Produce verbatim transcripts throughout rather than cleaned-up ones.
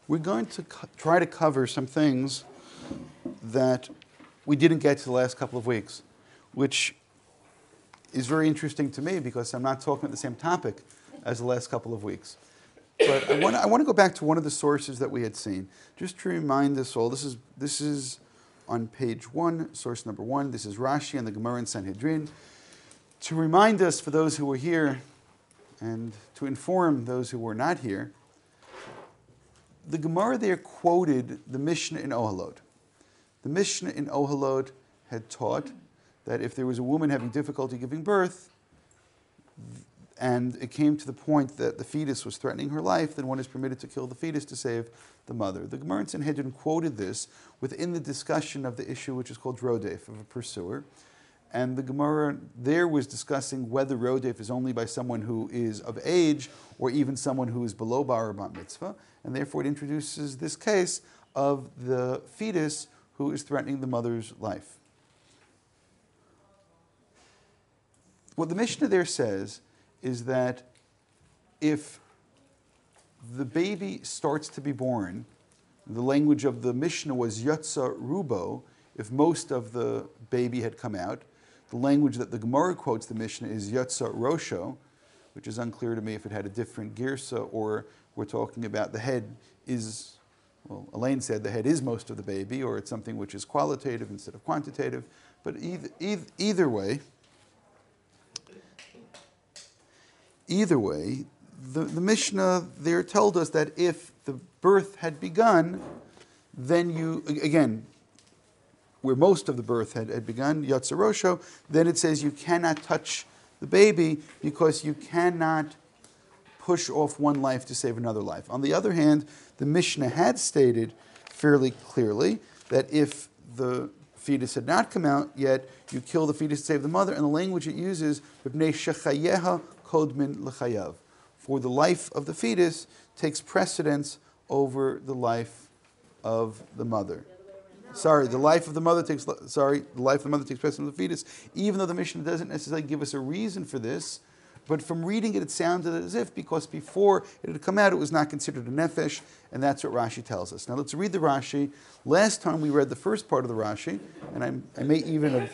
we're going to co- try to cover some things that we didn't get to the last couple of weeks, which is very interesting to me because I'm not talking about the same topic as the last couple of weeks. But I want to I want to go back to one of the sources that we had seen, just to remind us all. This is this is on page one, source number one. This is Rashi and the Gemara in Sanhedrin. To remind us, for those who were here, and to inform those who were not here, the Gemara there quoted the Mishnah in Ohalot. The Mishnah in Ohalot had taught that if there was a woman having difficulty giving birth, and it came to the point that the fetus was threatening her life, then one is permitted to kill the fetus to save the mother. The Gemara in Sanhedrin quoted this within the discussion of the issue which is called rodef, of a pursuer. And the Gemara there was discussing whether rodef is only by someone who is of age or even someone who is below bar bat mitzvah. And therefore it introduces this case of the fetus who is threatening the mother's life. What the Mishnah there says is that if the baby starts to be born, the language of the Mishnah was yatsa rubo, if most of the baby had come out. The language that the Gemara quotes the Mishnah is yatsa rosho, which is unclear to me if it had a different girsa or we're talking about the head is, well, Elaine said the head is most of the baby, or it's something which is qualitative instead of quantitative. But either, either, either way, Either way, the, the Mishnah there told us that if the birth had begun, then you, again, where most of the birth had, had begun, Yatsa Rosho, then it says you cannot touch the baby because you cannot push off one life to save another life. On the other hand, the Mishnah had stated fairly clearly that if the fetus had not come out yet, you kill the fetus to save the mother, and the language it uses, B'nei shechayeha kodmin l'chayav. For the life of the fetus takes precedence over the life of the mother. Sorry, the life of the mother takes sorry, the life of the mother takes precedence of the fetus, even though the Mishnah doesn't necessarily give us a reason for this. But from reading it, it sounded as if because before it had come out, it was not considered a nefesh, and that's what Rashi tells us. Now let's read the Rashi. Last time we read the first part of the Rashi, and I, I may even have...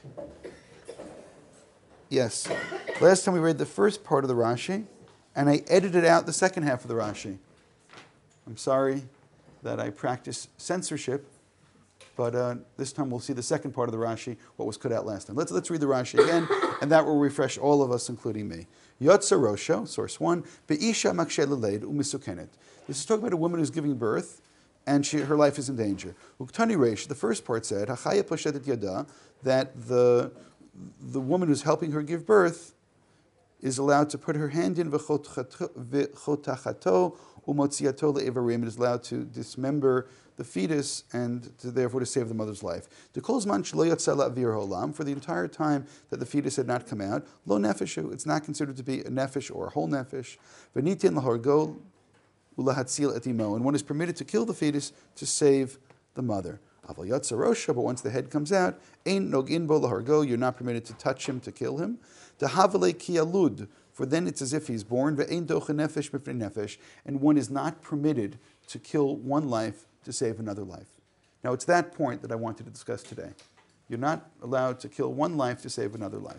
Yes, last time we read the first part of the Rashi, and I edited out the second half of the Rashi. I'm sorry that I practice censorship, but uh, this time we'll see the second part of the Rashi, what was cut out last time. Let's, let's read the Rashi again, and that will refresh all of us, including me. Yotza Rosho, source one, Be'isha makshe leleid umisukenet. This is talking about a woman who's giving birth, and she, her life is in danger. Uktani Reish, the first part said, Hachaya poshetet yada, that the, the woman who's helping her give birth is allowed to put her hand in v'chotachato umotziato le'evarim. It is allowed to dismember the fetus and to, therefore to save the mother's life. For the entire time that the fetus had not come out, lo nefeshu, it's not considered to be a nefesh or a whole nefesh. V'nitin lahargo ulahatzil et imo, and one is permitted to kill the fetus to save the mother. Aval yatsa rosha, but once the head comes out, ein nogin bo lahargo, you're not permitted to touch him, to kill him. Dehavale kialud, for then it's as if he's born. Ve'ein docha nefesh b'fnei nefesh, and one is not permitted to kill one life to save another life. Now it's that point that I wanted to discuss today. You're not allowed to kill one life to save another life.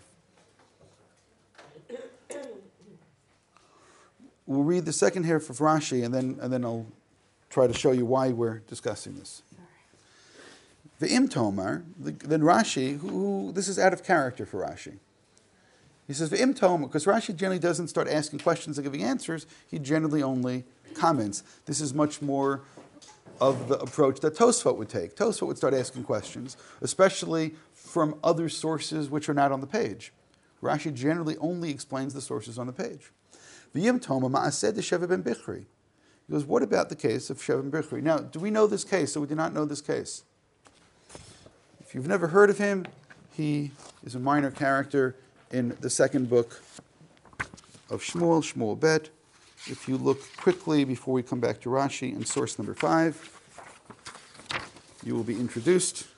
We'll read the second half of Rashi, and then and then I'll try to show you why we're discussing this. Ve'im Tomar, then Rashi, who, who this is out of character for Rashi. He says Ve'im Tomar, because Rashi generally doesn't start asking questions and giving answers. He generally only comments. This is much more of the approach that Tosfot would take. Tosfot would start asking questions, especially from other sources which are not on the page. Rashi generally only explains the sources on the page. V'yim Toma ma'aseh de Sheva ben Bichri. He goes, what about the case of Sheva ben Bichri? Now, do we know this case, or we do not know this case? If you've never heard of him, he is a minor character in the second book of Shmuel, Shmuel Bet. If you look quickly before we come back to Rashi and source number five, you will be introduced.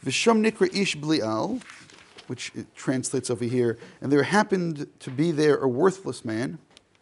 V'sham nikra ish bli'al, which it translates over here, and there happened to be there a worthless man,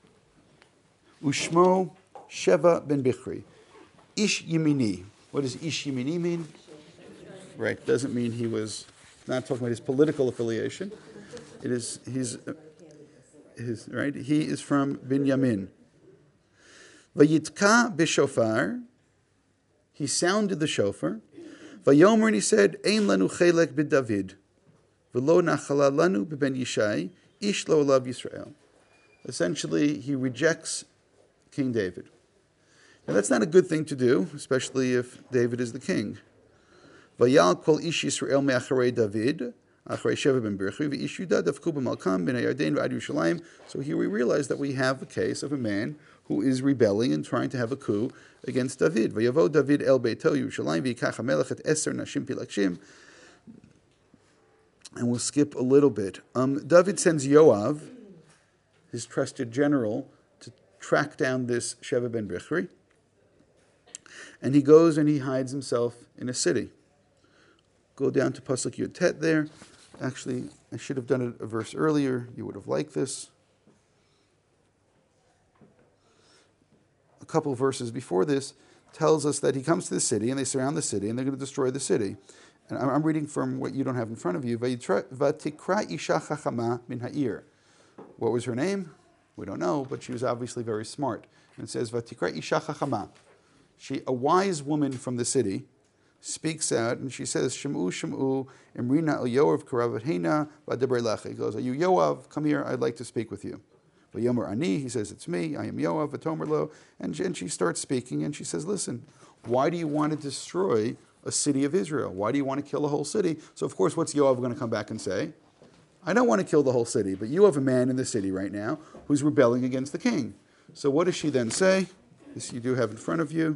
Ushmo Sheva ben Bichri, Ish Yemini. What does Ish Yemini mean? Right, doesn't mean he was, not talking about his political affiliation. It is, he's, uh, his, right, he is from Binyamin. Vayitka b'shofar, he sounded the shofar. Vayomer, and he said, Ein lanu chelek b'David, v'lo nachala lanu b'ben Yishai, ish lo olav Yisrael. Essentially, he rejects King David. Now that's not a good thing to do, especially if David is the king. Vayal kol ish Yisrael me'acharei David, acharei Sheva ben Birchi, v'ish Yudah davku b'malkam ben Yarden v'ad Yerushalayim. So here we realize that we have a case of a man who is rebelling and trying to have a coup against David. Vayavo David el beito Yerushalayim v'yikach hamelech et eser nashim pilakshim. And we'll skip a little bit. Um, David sends Yoav, his trusted general, to track down this Sheva ben Bichri. And he goes and he hides himself in a city. Go down to Pasuk Yud Tet there. Actually, I should have done it a verse earlier. You would have liked this. A couple of verses before this tells us that he comes to the city and they surround the city and they're going to destroy the city. And I'm, I'm reading from what you don't have in front of you. Vatikra isha chachama min ha'ir. What was her name? We don't know, but she was obviously very smart. And it says, Vatikra isha chachama. She, a wise woman from the city, speaks out and she says, Shem'u, Shem'u, Imrina el Yoav karavatena v'adaber lecha. He goes, are you Yoav? Come here, I'd like to speak with you. V'yomer ani, he says, it's me, I am Yoav, v'tomer lo. And, and she starts speaking and she says, listen, why do you want to destroy a city of Israel? Why do you want to kill a whole city? So of course, what's Yoav going to come back and say? I don't want to kill the whole city, but you have a man in the city right now who's rebelling against the king. So what does she then say? This you do have in front of you.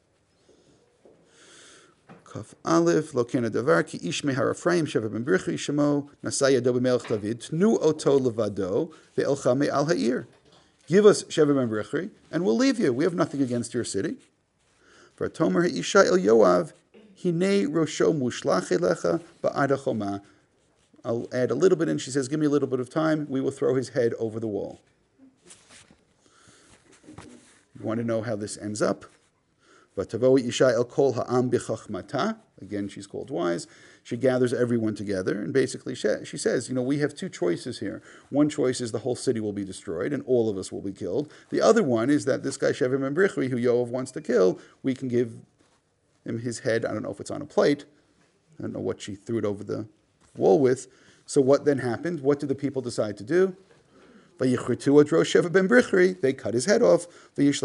Kaf Aleph, Lo Kena Davar, Ki Ish Mehar Ephraim, Sheva ben Birchi, Shemo, Nasai Yado b'Melech David, Tnu Oto Levado, Ve'elcha Me'al Ha'ir. Give us Sheva ben Birchi, and we'll leave you. We have nothing against your city. For Tomer Ha'isha El Yoav, Hine Rosho Mushlach Elecha, Ba'ada Choma. I'll add a little bit in. She says, give me a little bit of time. We will throw his head over the wall. You want to know how this ends up? Again, she's called wise. She gathers everyone together, and basically she says, you know, we have two choices here. One choice is the whole city will be destroyed, and all of us will be killed. The other one is that this guy, Sheva ben Bichri, who Yoav wants to kill, we can give him his head. I don't know if it's on a plate. I don't know what she threw it over the wall with. So what then happened? What did the people decide to do? They cut his head off. Which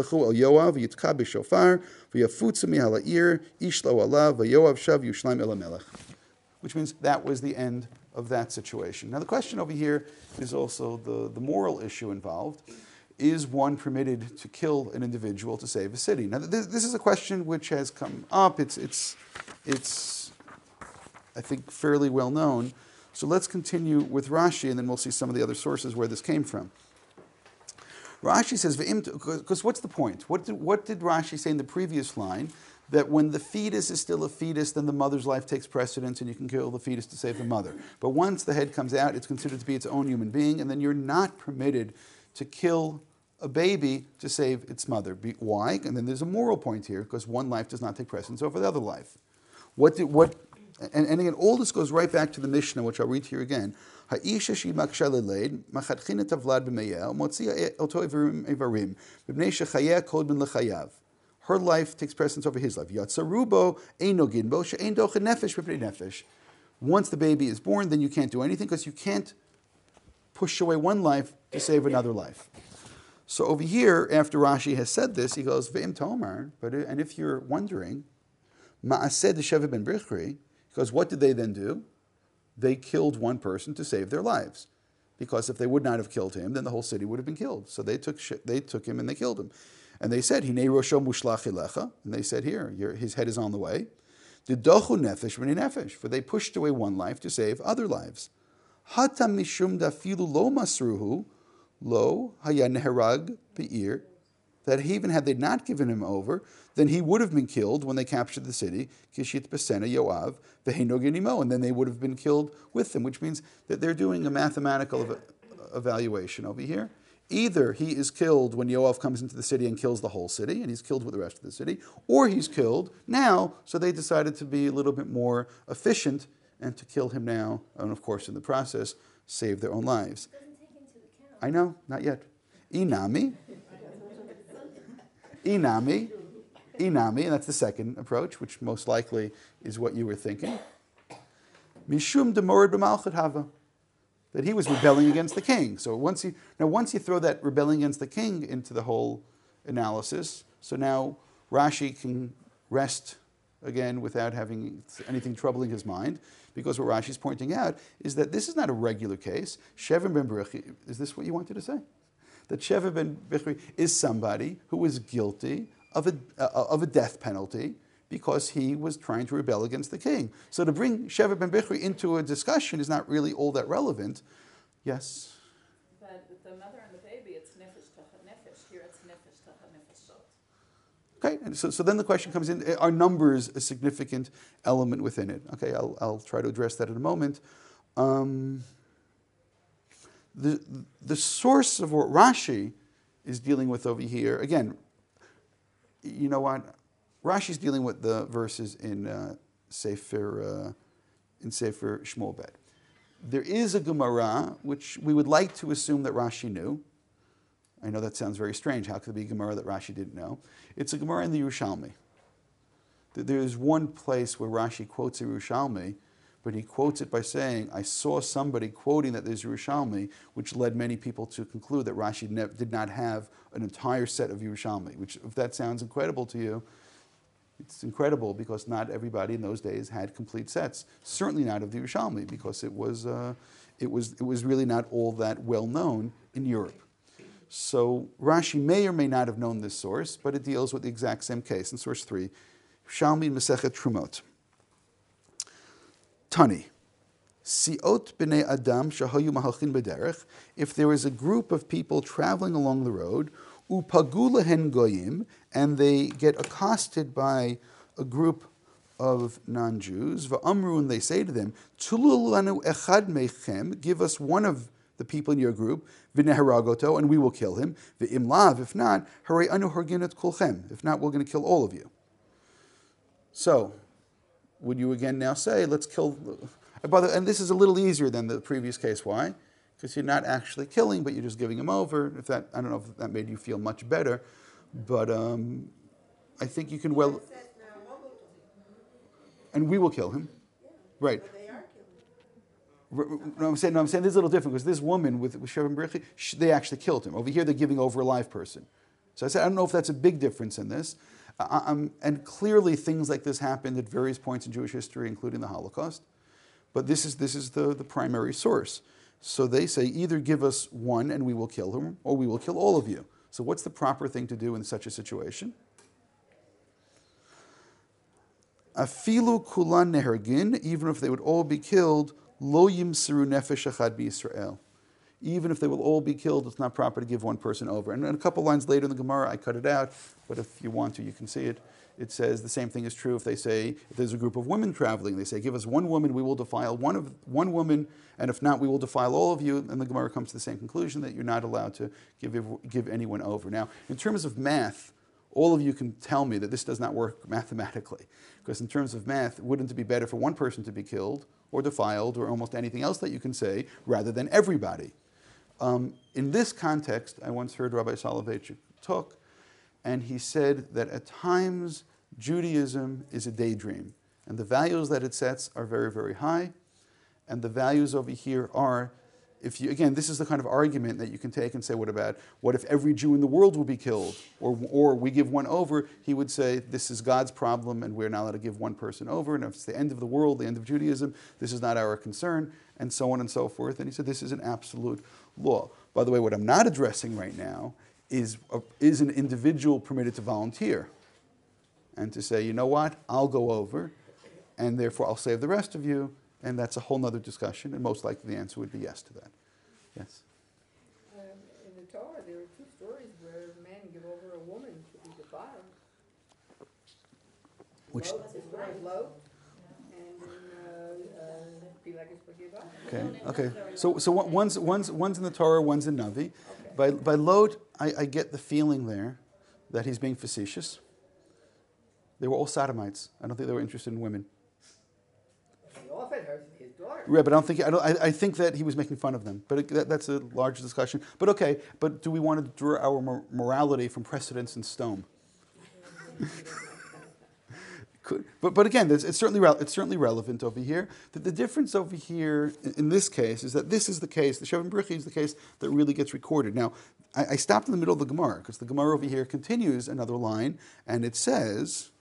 means that was the end of that situation. Now the question over here is also the, the moral issue involved. Is one permitted to kill an individual to save a city? Now this, this is a question which has come up. It's, it's, it's, I think, fairly well known. So let's continue with Rashi, and then we'll see some of the other sources where this came from. Rashi says, because what's the point? What did, what did Rashi say in the previous line? That when the fetus is still a fetus, then the mother's life takes precedence and you can kill the fetus to save the mother. But once the head comes out, it's considered to be its own human being, and then you're not permitted to kill a baby to save its mother. Why? And then there's a moral point here, because one life does not take precedence over the other life. What did, what... And, and again, all this goes right back to the Mishnah, which I'll read here again. Ha'isha she maksha leleid, machatchina tavlad b'meyel, motzia oto ivarim, b'bnei shechayeh kol ben lechayav. Her life takes precedence over his life. Yatsarubo eino ginbo she'ein dochen nefesh b'pnei nefesh. Once the baby is born, then you can't do anything, because you can't push away one life to save another life. So over here, after Rashi has said this, he goes, Ve'im tomar, but and if you're wondering, ma'aseh de Sheva ben Bichri, because what did they then do? They killed one person to save their lives. Because if they would not have killed him, then the whole city would have been killed. So they took they took him and they killed him. And they said, Hinei rosho mushlach elecha. And they said, here, your, his head is on the way. Didochu nefesh b'nei nefesh. For they pushed away one life to save other lives. Hatam mishum dafilu lo masruhu lo haya neherag be'ir that even had they not given him over, then he would have been killed when they captured the city, Kishit Besena Yoav, Vehenogin and then they would have been killed with them, which means that they're doing a mathematical ev- evaluation over here. Either he is killed when Yoav comes into the city and kills the whole city, and he's killed with the rest of the city, or he's killed now, so they decided to be a little bit more efficient and to kill him now, and of course in the process, save their own lives. Doesn't take into account. I know, not yet. Inami. Inami. Inami, and that's the second approach, which most likely is what you were thinking. Mishum demorid b'malchut hava. That he was rebelling against the king. So once you now once you throw that rebelling against the king into the whole analysis, so now Rashi can rest again without having anything troubling his mind, because what Rashi's pointing out is that this is not a regular case. Sheva ben Bichri, is this what you wanted to say? That Sheva ben Bichri is somebody who was guilty of a uh, of a death penalty because he was trying to rebel against the king. So to bring Sheva ben Bichri into a discussion is not really all that relevant. Yes? But with the mother and the baby, it's nefesh tacha nefesh. Here it's nefesh tacha nefeshot. Okay, and so, so then the question comes in, are numbers a significant element within it? Okay, I'll, I'll try to address that in a moment. Um, the, the source of what Rashi is dealing with over here, again, you know what? Rashi's dealing with the verses in uh, Sefer uh, in Sefer Shmuel Bet. There is a Gemara which we would like to assume that Rashi knew. I know that sounds very strange. How could there be a Gemara that Rashi didn't know? It's a Gemara in the Yerushalmi. There is one place where Rashi quotes a Yerushalmi, but he quotes it by saying, I saw somebody quoting that there's Yerushalmi, which led many people to conclude that Rashi ne- did not have an entire set of Yerushalmi, which, if that sounds incredible to you, it's incredible because not everybody in those days had complete sets. Certainly not of the Yerushalmi, because it was, uh, it was, it was really not all that well known in Europe. So Rashi may or may not have known this source, but it deals with the exact same case. In source three, Yerushalmi Masechet Trumot. Tani. Siot b'nei Adam shahayu mahalchin b'derech. If there is a group of people traveling along the road, upagu lehen goyim, and they get accosted by a group of non-Jews, va'amru, and they say to them, Tulul lanu echad meichem, give us one of the people in your group, v'neharagoto, and we will kill him, v'im lav, if not, harei anu hargin et kulchem, if not, we're going to kill all of you. So, would you again now say, let's kill, and this is a little easier than the previous case. Why? Because you're not actually killing, but you're just giving him over. If that, I don't know if that made you feel much better, but um, I think you can well, and we will kill him, right? No, I'm saying, no, I'm saying this is a little different because this woman with, with Sheva ben Bichri, they actually killed him. Over here, they're giving over a live person. So I said, I don't know if that's a big difference in this. Uh, um, and clearly, things like this happened at various points in Jewish history, including the Holocaust. But this is this is the, the primary source. So they say, either give us one and we will kill him, or we will kill all of you. So what's the proper thing to do in such a situation? Afilu kulan nehergin, even if they would all be killed, lo yimseru nefesh achad b'Yisrael. Even if they will all be killed, it's not proper to give one person over. And a couple lines later in the Gemara, I cut it out, but if you want to, you can see it. It says the same thing is true if they say, if there's a group of women traveling, they say, give us one woman, we will defile one of one woman, and if not, we will defile all of you. And the Gemara comes to the same conclusion that you're not allowed to give, give anyone over. Now, in terms of math, all of you can tell me that this does not work mathematically. Because in terms of math, wouldn't it be better for one person to be killed or defiled or almost anything else that you can say rather than everybody? Um, in this context, I once heard Rabbi Soloveitchik talk, and he said that at times Judaism is a daydream, and the values that it sets are very, very high, and the values over here are, if you, again, this is the kind of argument that you can take and say, what about, what if every Jew in the world will be killed, or, or we give one over? He would say, this is God's problem, and we're not allowed to give one person over, and if it's the end of the world, the end of Judaism, this is not our concern, and so on and so forth. And he said, this is an absolute law. By the way, what I'm not addressing right now is, a, is an individual permitted to volunteer and to say, you know what, I'll go over, and therefore I'll save the rest of you, and that's a whole other discussion, and most likely the answer would be yes to that. Yes? Um, in the Torah, there are two stories where men give over a woman which, Load, his word is load, and then, uh, uh, be like his forgiver. okay, okay. So, so one- one's, one's, one's in the Torah, one's in Navi. By, by load, I, I get the feeling there that he's being facetious. They were all sodomites. I don't think they were interested in women. He offered her his daughter. Yeah, but I don't think I, don't, I, I think that he was making fun of them. But it, that, that's a larger discussion. But okay. But do we want to draw our mor- morality from precedents in stone? Could, but but again, it's certainly re- it's certainly relevant over here. That the difference over here in, in this case is that this is the case. The Sheva Brichi is the case that really gets recorded. Now, I, I stopped in the middle of the Gemara because the Gemara over here continues another line, and it says,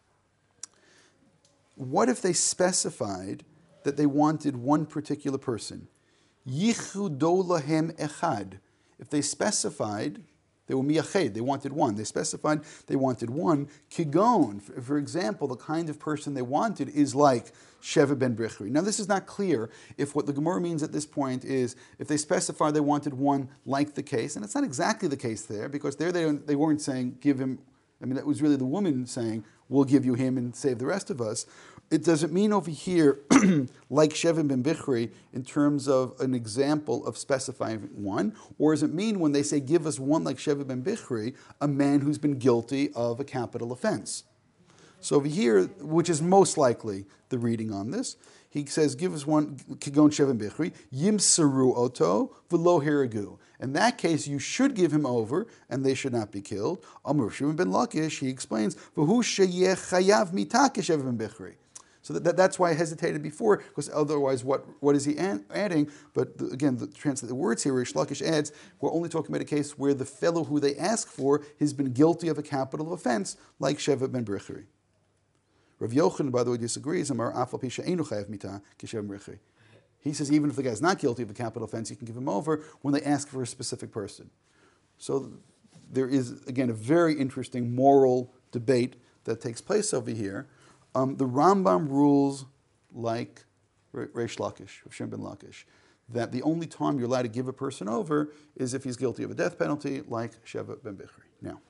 "What if they specified that they wanted one particular person? Yichudo lahem echad. If they specified." They were miyached, they wanted one. They specified they wanted one. Kigon, for, for example, the kind of person they wanted is like Sheva ben Brichri. Now, this is not clear if what the Gemara means at this point is if they specify they wanted one like the case, and it's not exactly the case there, because there they, they weren't saying, give him, I mean, that was really the woman saying, we'll give you him and save the rest of us. It doesn't mean over here, like Sheva ben Bichri, in terms of an example of specifying one, or does it mean when they say, give us one like Sheva ben Bichri, a man who's been guilty of a capital offense? So over here, which is most likely the reading on this, he says, give us one, Kigon Sheva ben Bichri, Yimsaru Oto, V'lo Hiragu. In that case, you should give him over, and they should not be killed. Amr Shimon ben Lakish, he explains, V'hu sheyech chayav mitah Sheva ben Bichri. So that, that, that's why I hesitated before, because otherwise, what, what is he an, adding? But the, again, the translate the words here, Rish Lakish adds, we're only talking about a case where the fellow who they ask for has been guilty of a capital offense, like Sheva ben Bichri. Rav Yochanan, by the way, disagrees. Amar afal pisha einu chayav mitah Sheva ben Bichri. He says even if the guy's not guilty of a capital offense, you can give him over when they ask for a specific person. So there is, again, a very interesting moral debate that takes place over here. Um, the Rambam rules like Reish Lakish, of Shem ben Lakish, that the only time you're allowed to give a person over is if he's guilty of a death penalty, like Sheva ben Bichri. Now,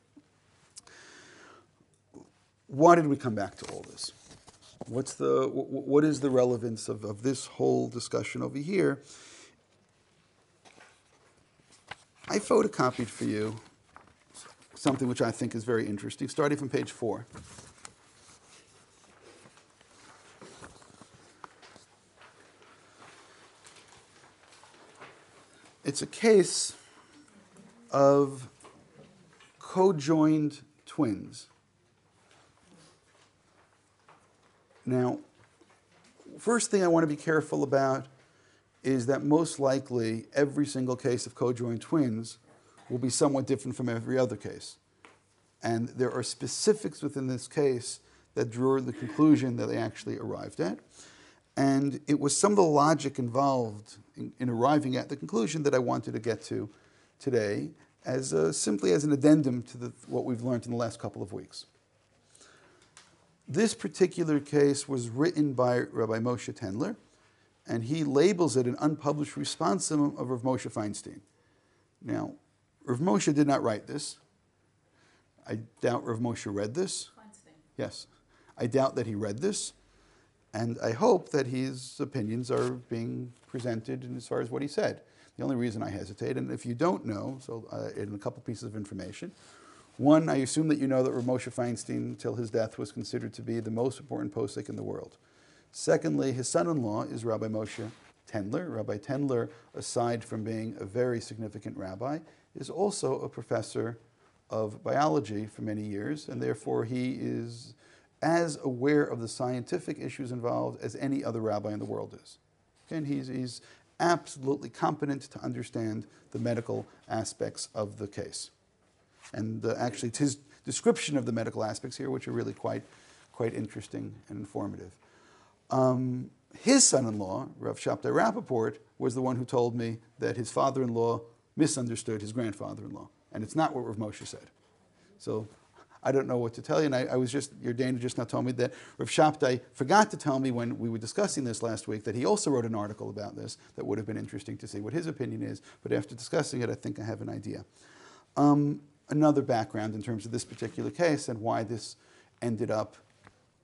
why did we come back to all this? What's the what is the relevance of, of this whole discussion over here? I photocopied for you something which I think is very interesting, starting from page four. It's a case of co-joined twins. Now, first thing I want to be careful about is that most likely every single case of co-joined twins will be somewhat different from every other case. And there are specifics within this case that drew the conclusion that they actually arrived at. And it was some of the logic involved in, in arriving at the conclusion that I wanted to get to today, as a, simply as an addendum to the, what we've learned in the last couple of weeks. This particular case was written by Rabbi Moshe Tendler, and he labels it an unpublished responsum of Rav Moshe Feinstein. Now, Rav Moshe did not write this. I doubt Rav Moshe read this. Feinstein. Yes. I doubt that he read this. And I hope that his opinions are being presented in as far as what he said. The only reason I hesitate, and if you don't know, so uh, in a couple pieces of information. One, I assume that you know that Rav Moshe Feinstein, till his death, was considered to be the most important posek in the world. Secondly, his son-in-law is Rabbi Moshe Tendler. Rabbi Tendler, aside from being a very significant rabbi, is also a professor of biology for many years, and therefore he is as aware of the scientific issues involved as any other rabbi in the world is. And he's, he's absolutely competent to understand the medical aspects of the case. And uh, actually, it's his description of the medical aspects here, which are really quite, quite interesting and informative. Um, his son-in-law, Rav Shabtai Rappaport, was the one who told me that his father-in-law misunderstood his grandfather-in-law. And it's not what Rav Moshe said. So I don't know what to tell you. And I, I was just, your Dana just now told me that Rav Shabtai forgot to tell me when we were discussing this last week that he also wrote an article about this that would have been interesting to see what his opinion is. But after discussing it, I think I have an idea. Um, another background in terms of this particular case and why this ended up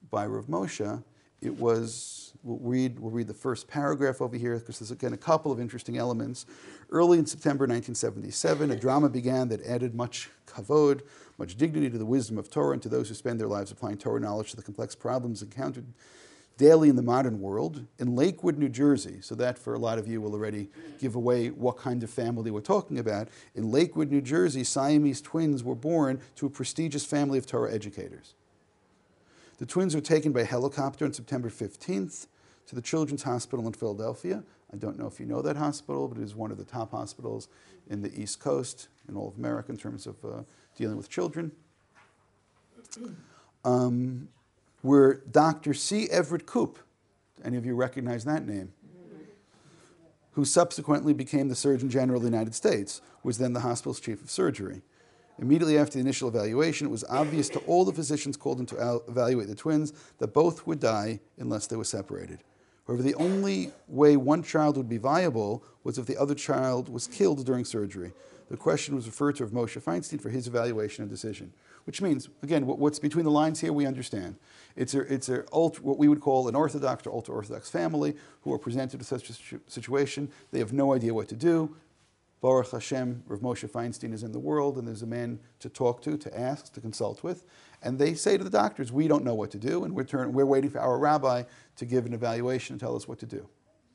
by Rav Moshe. It was, we'll read, we'll read the first paragraph over here because there's again a couple of interesting elements. Early in September nineteen seventy-seven, a drama began that added much kavod, much dignity to the wisdom of Torah and to those who spend their lives applying Torah knowledge to the complex problems encountered daily in the modern world. In Lakewood, New Jersey, so that for a lot of you will already give away what kind of family we're talking about. In Lakewood, New Jersey, Siamese twins were born to a prestigious family of Torah educators. The twins were taken by helicopter on September fifteenth to the Children's Hospital in Philadelphia. I don't know if you know that hospital, but it is one of the top hospitals in the East Coast, in all of America, in terms of uh, dealing with children. Um, where Doctor C. Everett Koop, any of you recognize that name, who subsequently became the Surgeon General of the United States, was then the hospital's chief of surgery. Immediately after the initial evaluation, it was obvious to all the physicians called in to al- evaluate the twins that both would die unless they were separated. However, the only way one child would be viable was if the other child was killed during surgery. The question was referred to of Moshe Feinstein for his evaluation and decision. Which means, again, what, what's between the lines here, we understand. It's a, it's a ultra, what we would call an Orthodox or ultra-Orthodox family who are presented with such a situ- situation. They have no idea what to do. Baruch Hashem, Rav Moshe Feinstein is in the world, and there's a man to talk to, to ask, to consult with. And they say to the doctors, we don't know what to do, and we're, turn, we're waiting for our rabbi to give an evaluation and tell us what to do.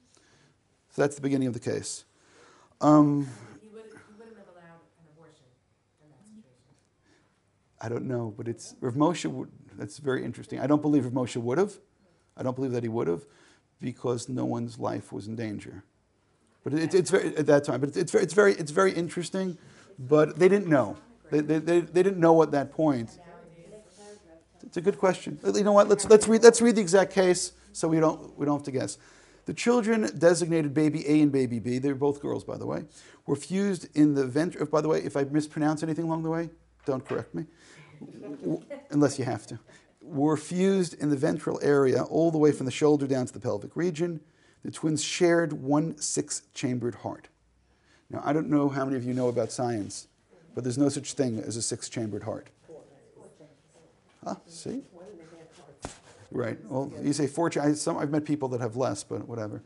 So that's the beginning of the case. Um, He would, he wouldn't have allowed an abortion in that situation. I don't know, but it's Rav Moshe. Would, that's very interesting. I don't believe Rav Moshe would have. I don't believe that he would have, because no one's life was in danger. But it, it's very at that time. But it's, it's very, it's very, it's very interesting. But they didn't know. They, they, they, they didn't know at that point. It's a good question. You know what? Let's let's read let's read the exact case so we don't we don't have to guess. The children designated baby A and baby B, they're both girls, by the way, were fused in the ventral. By the way, if I mispronounce anything along the way, don't correct me, unless you have to. Were fused in the ventral area all the way from the shoulder down to the pelvic region. The twins shared one six-chambered heart. Now, I don't know how many of you know about science, but there's no such thing as a six-chambered heart. Ah, see? Right. Well, you say four. I, some, I've met people that have less, but whatever.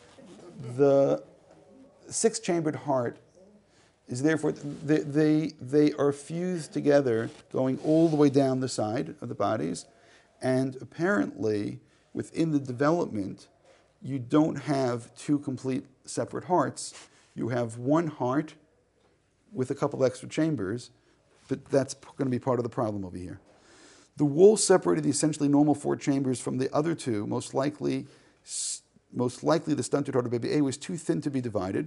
The six-chambered heart is therefore they, they they are fused together, going all the way down the side of the bodies, and apparently within the development, you don't have two complete separate hearts. You have one heart with a couple extra chambers, but that's going to be part of the problem over here. The wall separated the essentially normal four chambers from the other two. Most likely, most likely the stunted heart of baby A was too thin to be divided.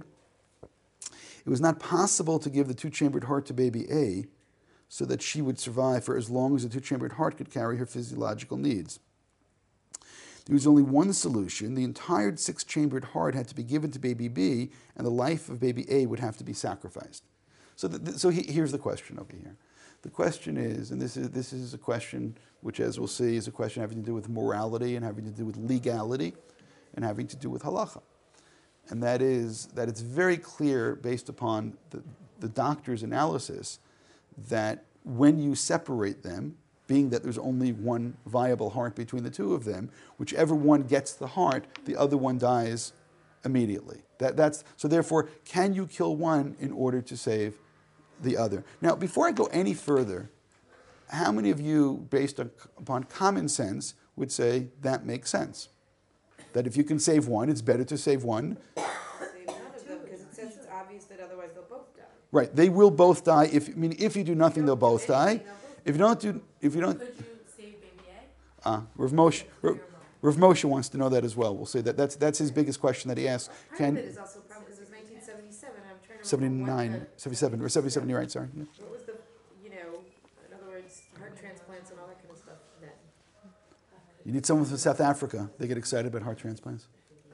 It was not possible to give the two-chambered heart to baby A so that she would survive for as long as the two-chambered heart could carry her physiological needs. There was only one solution. The entire six-chambered heart had to be given to baby B, and the life of baby A would have to be sacrificed. So, the, so he, here's the question over here. The question is, and this is, this is a question which, as we'll see, is a question having to do with morality and having to do with legality and having to do with halacha. And that is that it's very clear, based upon the, the doctor's analysis, that when you separate them, being that there's only one viable heart between the two of them, whichever one gets the heart, the other one dies immediately. That, that's, so therefore, can you kill one in order to save the other? Now, before I go any further, how many of you, based on, upon common sense, would say that makes sense? That if you can save one, it's better to save one. Save none of them, because it says it's obvious that otherwise they'll both die. Right, they will both die. If I mean, if you do nothing, they'll both die. If you don't do, if you don't, Could you save baby A? uh, Rav Moshe, Rav, Rav Moshe wants to know that as well. We'll say that that's that's his biggest question that he asks. Part Can of it is also a problem because it was nineteen seventy-seven. I'm trying to seventy-nine, remember what seventy-seven, or seventy-seven? You're right. Sorry. Yeah. the, what was the, you know, in other words, heart transplants and all that kind of stuff then. You need someone from South Africa. They get excited about heart transplants.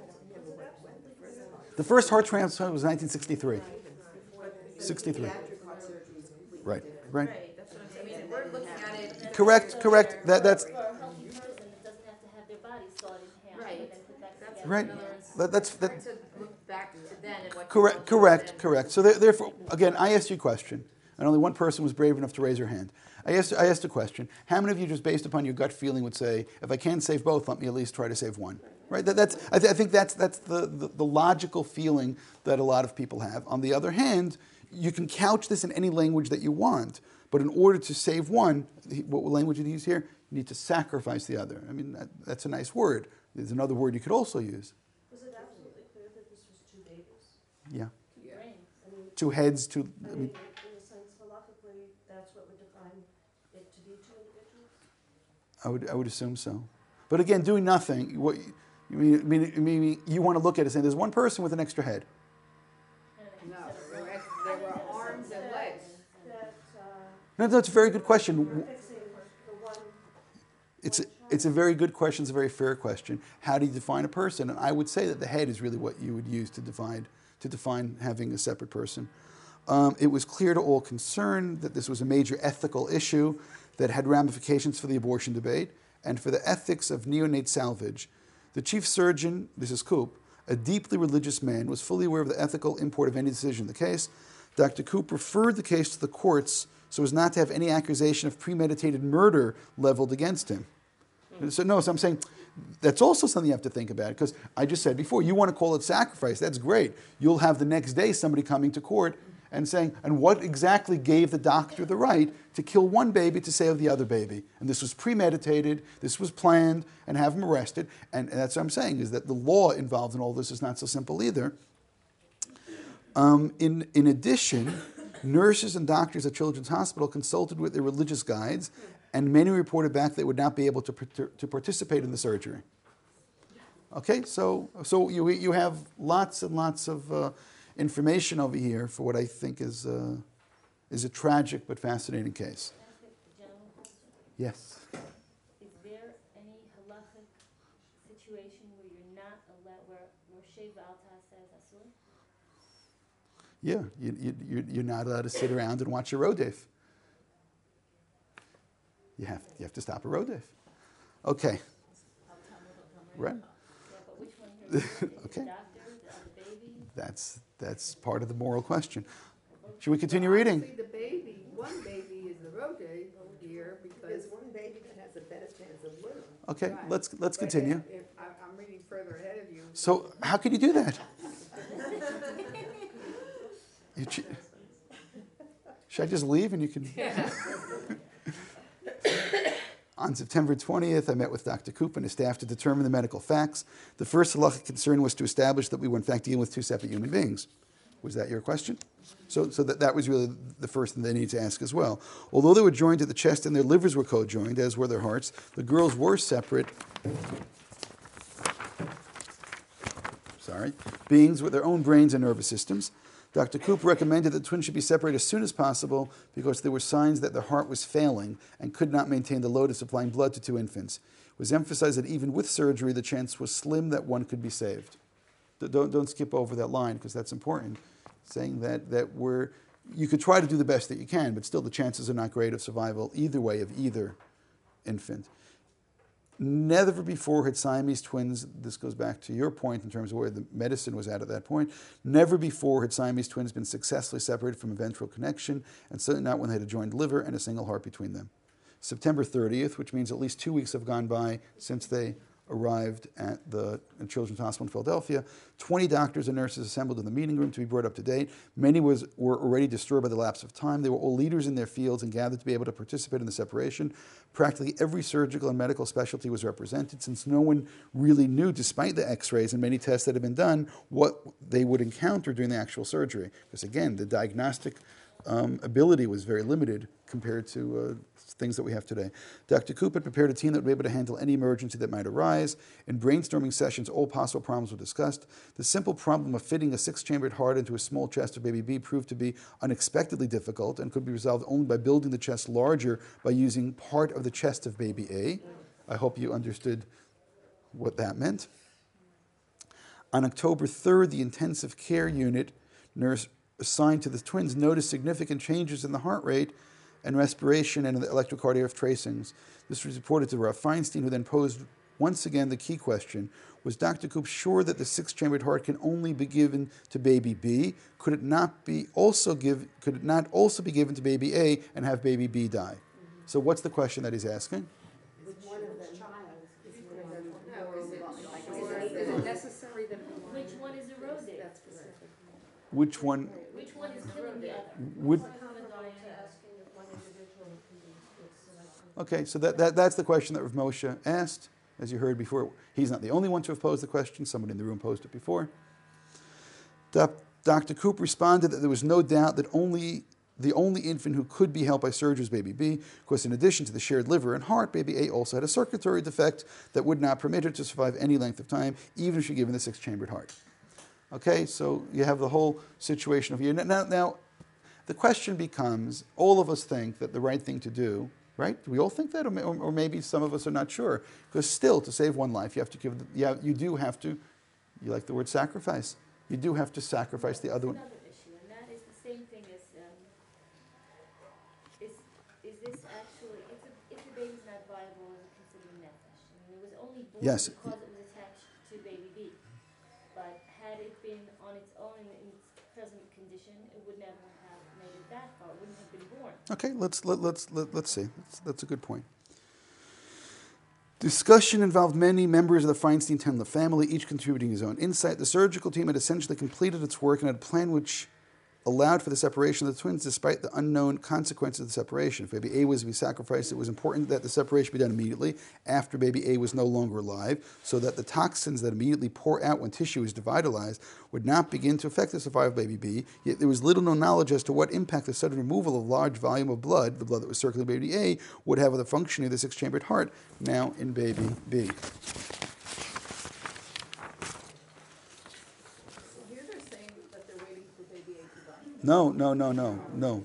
The first heart transplant was nineteen sixty-three. sixty-three. Right. Right. Right, that's what I'm saying. I mean, we're looking at it. Correct. Correct. That that's For a healthy person, it doesn't have to have their body sawed in half Right. and then put back That's together. right. In other words, That, that's it's that. hard to look back to then and what. Correct, you know, correct, then. correct. So there- therefore, again, I asked you a question. and only one person was brave enough to raise her hand. I asked, I asked a question. How many of you, just based upon your gut feeling, would say, if I can't save both, let me at least try to save one? Right? That, that's, I, th- I think that's, that's the, the, the logical feeling that a lot of people have. On the other hand, you can couch this in any language that you want, but in order to save one, what language did he use here? You need to sacrifice the other. I mean, that, that's a nice word. There's another word you could also use. Was it absolutely clear that this was two babies? Yeah. Yeah. Brain. I mean, Two heads, two... I I mean, mean, in a sense, halakhically, that's what would define it to be two individuals? I would, I would assume so. But again, doing nothing, what, you mean, I mean, I mean, you want to look at it and say, there's one person with an extra head. No, there were, there were arms and legs. That, uh, No, that's a very good question. fixing the one, It's a, it's a very good question. It's a very fair question. How do you define a person? And I would say that the head is really what you would use to define to define having a separate person. Um, it was clear to all concerned that this was a major ethical issue that had ramifications for the abortion debate and for the ethics of neonate salvage. The chief surgeon, this is Koop, a deeply religious man, was fully aware of the ethical import of any decision in the case. Doctor Koop referred the case to the courts so as not to have any accusation of premeditated murder leveled against him. So no, so I'm saying that's also something you have to think about, because I just said before, you want to call it sacrifice, that's great. You'll have the next day somebody coming to court and saying, and what exactly gave the doctor the right to kill one baby to save the other baby? And this was premeditated, this was planned, and have him arrested. And, and that's what I'm saying, is that the law involved in all this is not so simple either. Um, in, in addition, nurses and doctors at Children's Hospital consulted with their religious guides, and many reported back they would not be able to, to participate in the surgery. Okay, so, so you, you have lots and lots of uh, information over here for what I think is, uh, is a tragic but fascinating case. Can I ask a gentleman question? Yes. Is there any halachic situation where you're not allowed, where Rosh Valta says asur? Yeah, you, you, you're- you're not allowed to sit around and watch a rodef. You have, you have to stop a rodef. Okay. Right. Yeah, but which one here? Is it Okay. the doctor, the other baby? That's, that's part of the moral question. Should we continue reading? See, the baby, one baby is the rote here because. There's one baby that has a better chance of living. Okay, Right. let's, let's but continue. if- if I- I'm reading further ahead of you. So how can you do that? You ch- Should I just leave and you can? On September twentieth, I met with Doctor Koop and his staff to determine the medical facts. The first halachic concern was to establish that we were in fact dealing with two separate human beings. Was that your question? So, so that, that was really the first thing they needed to ask as well. Although they were joined at the chest and their livers were co-joined, as were their hearts, the girls were separate sorry, beings with their own brains and nervous systems. Doctor Koop recommended that twins should be separated as soon as possible because there were signs that their heart was failing and could not maintain the load of supplying blood to two infants. It was emphasized that even with surgery, the chance was slim that one could be saved. D- Don't, don't skip over that line because that's important. Saying that, that we're, you could try to do the best that you can, but still the chances are not great of survival either way of either infant. Never before had Siamese twins, this goes back to your point in terms of where the medicine was at at that point, never before had Siamese twins been successfully separated from a ventral connection, and certainly not when they had a joined liver and a single heart between them. September thirtieth, which means at least two weeks have gone by since they arrived at the Children's Hospital in Philadelphia. twenty doctors and nurses assembled in the meeting room to be brought up to date. Many was, were already disturbed by the lapse of time. They were all leaders in their fields and gathered to be able to participate in the separation. Practically every surgical and medical specialty was represented, since no one really knew, despite the x-rays and many tests that had been done, what they would encounter during the actual surgery. Because again, the diagnostic um, ability was very limited compared to uh, things that we have today. Doctor Koop had prepared a team that would be able to handle any emergency that might arise. In brainstorming sessions, all possible problems were discussed. The simple problem of fitting a six-chambered heart into a small chest of baby B proved to be unexpectedly difficult and could be resolved only by building the chest larger by using part of the chest of baby A. I hope you understood what that meant. On October third, the intensive care unit nurse assigned to the twins noticed significant changes in the heart rate and respiration and in the electrocardiogram tracings. This was reported to Rav Feinstein, who then posed once again, the key question, was Doctor Koop sure that the six-chambered heart can only be given to baby B? Could it not be also give? Could it not also be given to baby A and have baby B die? So what's the question that he's asking? Is one of them, is one of them No, more is it, like, is it- is it necessary that? Which one is eroded? That's specific. Which one? Which one is killing the other? Would, It's comparable to asking if one individual can be selected. okay, so that, that, that's the question that Rav Moshe asked. As you heard before, he's not the only one to have posed the question. Somebody in the room posed it before. Doc- Doctor Koop responded that there was no doubt that only the only infant who could be helped by surgery was baby B, because in addition to the shared liver and heart, baby A also had a circulatory defect that would not permit her to survive any length of time, even if she given the six-chambered heart. Okay, so you have the whole situation of you. Now, now, the question becomes, all of us think that the right thing to do, right? Do we all think that? Or, or maybe some of us are not sure. Because still, to save one life, you have to give, the, yeah, you do have to, you like the word sacrifice, you do have to sacrifice the other one. Another issue, and that is the same thing as, um, is, is this actually, if the, if the baby's not viable, is it considered nefesh? I mean, it was only born Yes. because it was attached to baby B. But had it been on its own in its present condition, it would never have made it that far, it wouldn't have been born. Okay, let's let, let's let, let's see. That's, that's a good point. Discussion involved many members of the Feinstein Tendler family, each contributing his own insight. The surgical team had essentially completed its work and had a plan which allowed for the separation of the twins despite the unknown consequences of the separation. If baby A was to be sacrificed, it was important that the separation be done immediately after baby A was no longer alive, so that the toxins that immediately pour out when tissue is devitalized would not begin to affect the survival of baby B. Yet there was little known knowledge as to what impact the sudden removal of a large volume of blood, the blood that was circulating baby A, would have on the functioning of the six-chambered heart now in baby B. So here they're saying that they're waiting for baby A to die. No, no, no, no, no.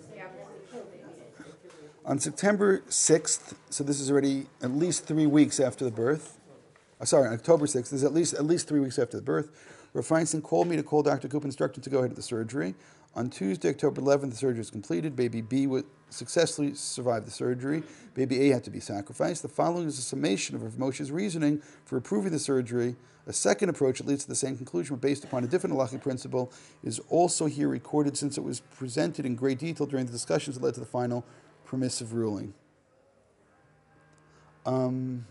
On September sixth, so this is already at least three weeks after the birth, uh, sorry, on October sixth, this is at least, at least three weeks after the birth, Rav Feinstein called me to call Doctor Koop and instruct him to go ahead with the surgery. On Tuesday, October eleventh, the surgery was completed. Baby B would successfully survive the surgery. Baby A had to be sacrificed. The following is a summation of Rav Moshe's reasoning for approving the surgery. A second approach that leads to the same conclusion, but based upon a different halachic principle, is also here recorded since it was presented in great detail during the discussions that led to the final permissive ruling. Um,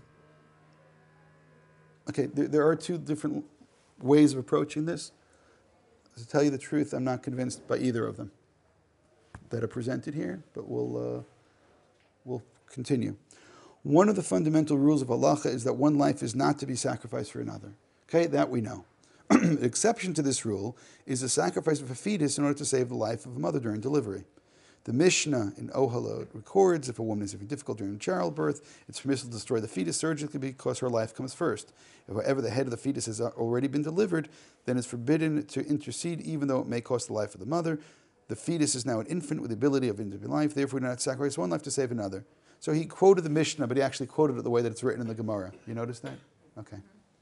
okay, there, there are two different ways of approaching this. To tell you the truth, I'm not convinced by either of them that are presented here, but we'll, uh, we'll continue. One of the fundamental rules of halacha is that one life is not to be sacrificed for another. Okay, that we know. The exception to this rule is the sacrifice of a fetus in order to save the life of a mother during delivery. The Mishnah in Ohalot records if a woman is having difficult during childbirth, it's permissible to destroy the fetus surgically because her life comes first. If, however, the head of the fetus has already been delivered, then it's forbidden to intercede even though it may cost the life of the mother. The fetus is now an infant with the ability of individual life, therefore we do not sacrifice one life to save another. So he quoted the Mishnah, but he actually quoted it the way that it's written in the Gemara. You notice that? Okay.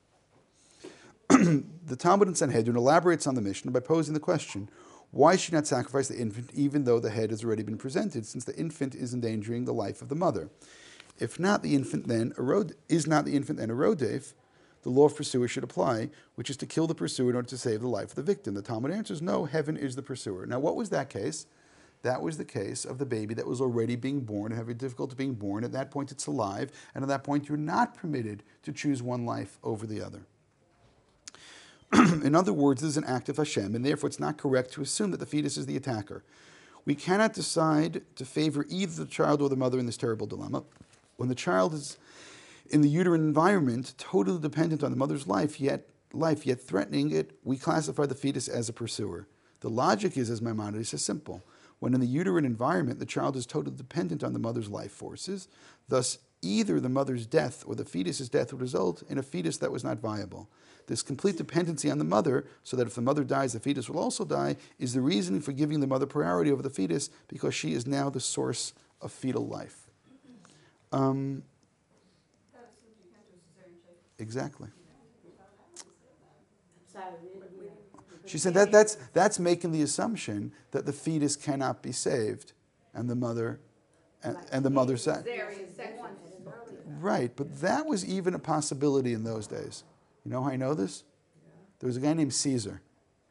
The Talmud in Sanhedrin elaborates on the Mishnah by posing the question, why should not sacrifice the infant even though the head has already been presented, since the infant is endangering the life of the mother? If not the infant then erode, is not the infant then erodef, the law of pursuer should apply, which is to kill the pursuer in order to save the life of the victim. The Talmud answers, no, heaven is the pursuer. Now what was that case? That was the case of the baby that was already being born and having difficulty being born. At that point it's alive, and at that point you're not permitted to choose one life over the other. In other words, this is an act of Hashem, and therefore it's not correct to assume that the fetus is the attacker. We cannot decide to favor either the child or the mother in this terrible dilemma. When the child is in the uterine environment, totally dependent on the mother's life, yet life, yet threatening it, we classify the fetus as a pursuer. The logic is, as Maimonides says, simple. When in the uterine environment, the child is totally dependent on the mother's life forces, thus either the mother's death or the fetus's death would result in a fetus that was not viable. This complete dependency on the mother, so that if the mother dies, the fetus will also die, is the reason for giving the mother priority over the fetus, because she is now the source of fetal life. Um, exactly. She said that that's, that's making the assumption that the fetus cannot be saved, and the mother, and, and the mother said. Right, but that was even a possibility in those days. You know how I know this? There was a guy named Caesar.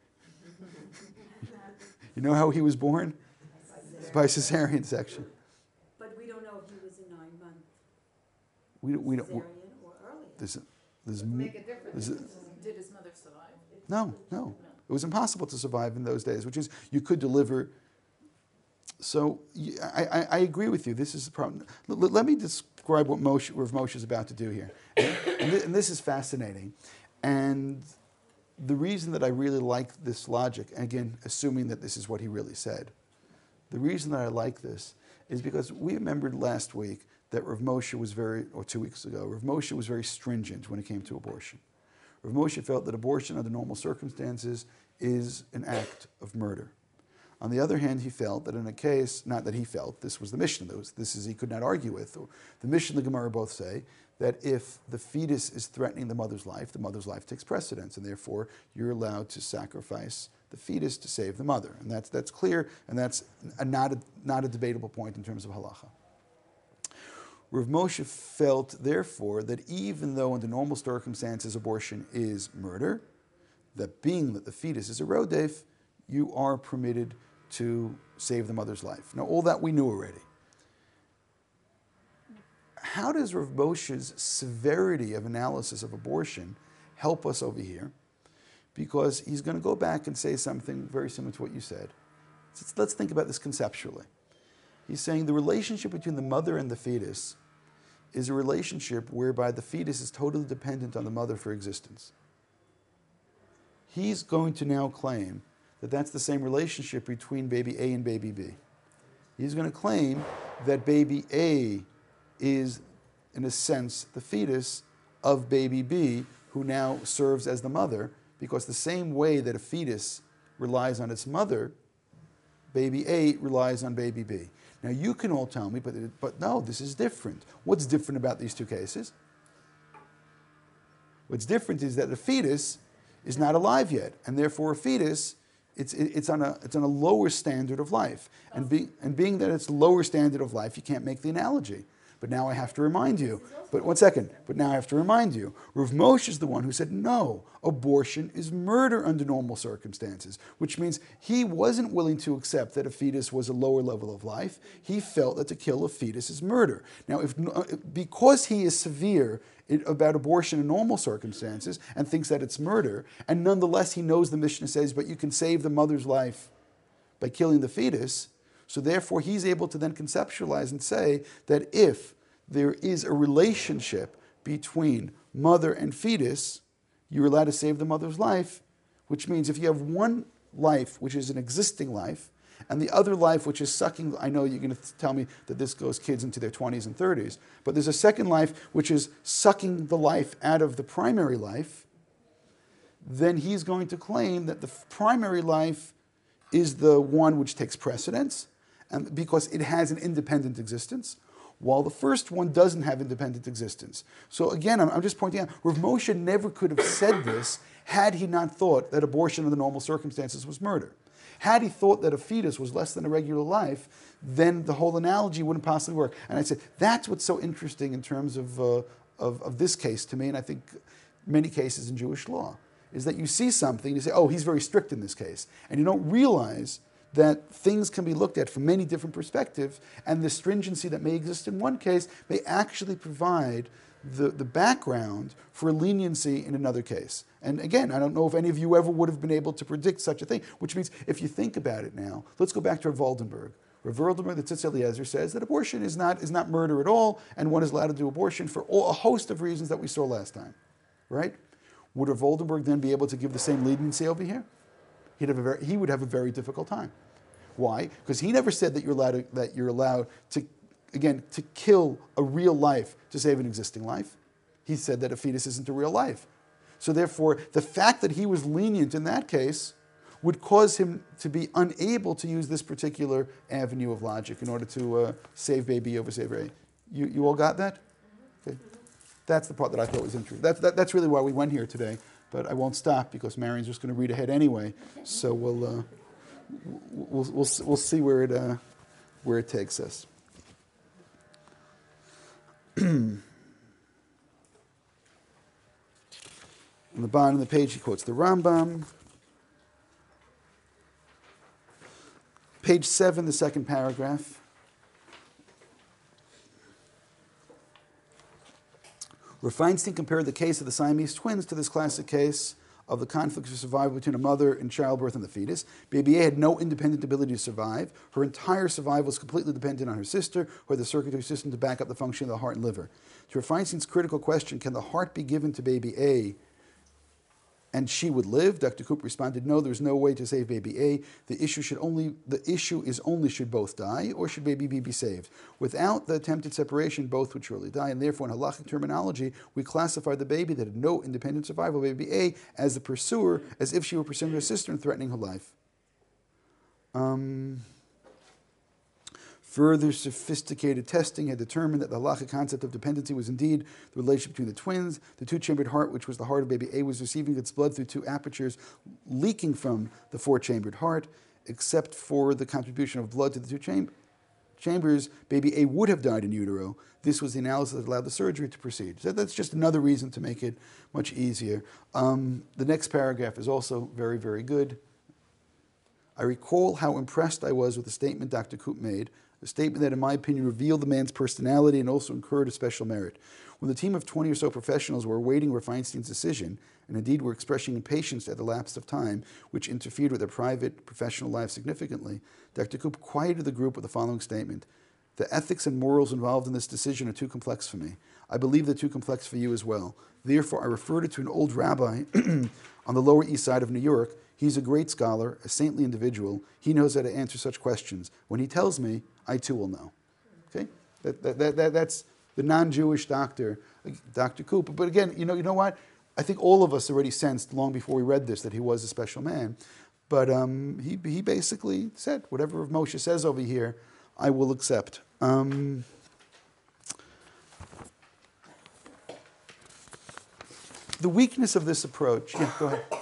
You know how he was born? By cesarean section. But we don't know if he was a nine-month We don't. We don't. cesarean or earlier. There's, there's, Make a difference. there's a- Did his mother survive? no, no. It was impossible to survive in those days, which is you could deliver. So y- I, I- I agree with you. This is the problem. L- l- let me describe what Moshe, Rav Moshe is about to do here. And, thi- and this is fascinating. And the reason that I really like this logic, again, assuming that this is what he really said, the reason that I like this is because we remembered last week that Rav Moshe was very, or two weeks ago, Rav Moshe was very stringent when it came to abortion. Rav Moshe felt that abortion under normal circumstances is an act of murder. On the other hand, he felt that in a case, not that he felt, this was the Mishnah, this, this is he could not argue with, or the Mishnah and the Gemara both say that if the fetus is threatening the mother's life, the mother's life takes precedence, and therefore you're allowed to sacrifice the fetus to save the mother. And that's, that's clear, and that's a, not, a, not a debatable point in terms of halacha. Rav Moshe felt, therefore, that even though under normal circumstances abortion is murder, that being that the fetus is a rodef, you are permitted to save the mother's life. Now, all that we knew already. How does Rav Moshe's severity of analysis of abortion help us over here? Because he's going to go back and say something very similar to what you said. So let's think about this conceptually. He's saying the relationship between the mother and the fetus is a relationship whereby the fetus is totally dependent on the mother for existence. He's going to now claim that that's the same relationship between baby A and baby B. He's going to claim that baby A is, in a sense, the fetus of baby B, who now serves as the mother, because the same way that a fetus relies on its mother, baby A relies on baby B. Now, you can all tell me, but, but no, this is different. What's different about these two cases? What's different is that the fetus is not alive yet, and therefore a fetus, it's, it's, on, a, it's on a lower standard of life. And, be, and being that it's a lower standard of life, you can't make the analogy. But now I have to remind you, but one second, but now I have to remind you, Rav Moshe is the one who said, no, abortion is murder under normal circumstances, which means he wasn't willing to accept that a fetus was a lower level of life. He felt that to kill a fetus is murder. Now, if because he is severe about abortion in normal circumstances and thinks that it's murder, and nonetheless he knows the Mishnah says, but you can save the mother's life by killing the fetus, so therefore, he's able to then conceptualize and say that if there is a relationship between mother and fetus, you're allowed to save the mother's life, which means if you have one life, which is an existing life, and the other life, which is sucking, I know you're going to tell me that this goes kids into their twenties and thirties, but there's a second life, which is sucking the life out of the primary life, then he's going to claim that the primary life is the one which takes precedence, and because it has an independent existence, while the first one doesn't have independent existence. So again, I'm, I'm just pointing out, Rav Moshe never could have said this had he not thought that abortion under normal circumstances was murder. Had he thought that a fetus was less than a regular life, then the whole analogy wouldn't possibly work. And I said, that's what's so interesting in terms of, uh, of, of this case to me, and I think many cases in Jewish law, is that you see something, you say, oh, he's very strict in this case, and you don't realize that things can be looked at from many different perspectives, and the stringency that may exist in one case may actually provide the, the background for leniency in another case. And again, I don't know if any of you ever would have been able to predict such a thing, which means if you think about it now, let's go back to Rav Oldenburg. Rav Oldenburg, the Tzitz Eliezer, says that abortion is not, is not murder at all, and one is allowed to do abortion for all, a host of reasons that we saw last time, right? Would Rav Oldenburg then be able to give the same leniency over here? He'd have a very, he would have a very difficult time. Why? Because he never said that you're allowed to, that you're allowed to, again, to kill a real life to save an existing life. He said that a fetus isn't a real life. So therefore, the fact that he was lenient in that case would cause him to be unable to use this particular avenue of logic in order to uh, save baby over save baby. You, you all got that? Okay. That's the part that I thought was interesting. That's, that, that's really why we went here today. But I won't stop because Marion's just going to read ahead anyway. So we'll, uh, we'll, we'll, we'll see where it, uh, where it takes us. On the bottom of the page, he quotes the Rambam. Page seven, the second paragraph. Rav Feinstein compared the case of the Siamese twins to this classic case of the conflict for survival between a mother in childbirth and the fetus. Baby A had no independent ability to survive. Her entire survival was completely dependent on her sister, who had the circulatory system to back up the function of the heart and liver. To Rav Feinstein's critical question, can the heart be given to baby A and she would live? Doctor Koop responded, no, there's no way to save baby A. The issue should only the issue is only should both die or should baby B be saved. Without the attempted separation, both would surely die, and therefore in halachic terminology, we classify the baby that had no independent survival, baby A, as the pursuer, as if she were pursuing her sister and threatening her life. Um, Further sophisticated testing had determined that the halachic concept of dependency was indeed the relationship between the twins. The two-chambered heart, which was the heart of baby A, was receiving its blood through two apertures leaking from the four-chambered heart. Except for the contribution of blood to the two cham- chambers, baby A would have died in utero. This was the analysis that allowed the surgery to proceed. So that's just another reason to make it much easier. Um, the next paragraph is also very, very good. I recall how impressed I was with the statement Doctor Koop made, a statement that, in my opinion, revealed the man's personality and also incurred a special merit. When the team of twenty or so professionals were awaiting Rav Feinstein's decision, and indeed were expressing impatience at the lapse of time, which interfered with their private, professional lives significantly, Doctor Koop quieted the group with the following statement. The ethics and morals involved in this decision are too complex for me. I believe they're too complex for you as well. Therefore, I referred it to an old rabbi on the Lower East Side of New York. He's a great scholar, a saintly individual. He knows how to answer such questions. When he tells me, I too will know. Okay, that, that, that, that, that's the non-Jewish doctor, Doctor Koop. But again, you know, you know what? I think all of us already sensed long before we read this that he was a special man. But um, he he basically said, whatever Moshe says over here, I will accept. Um, the weakness of this approach. Yeah, go ahead.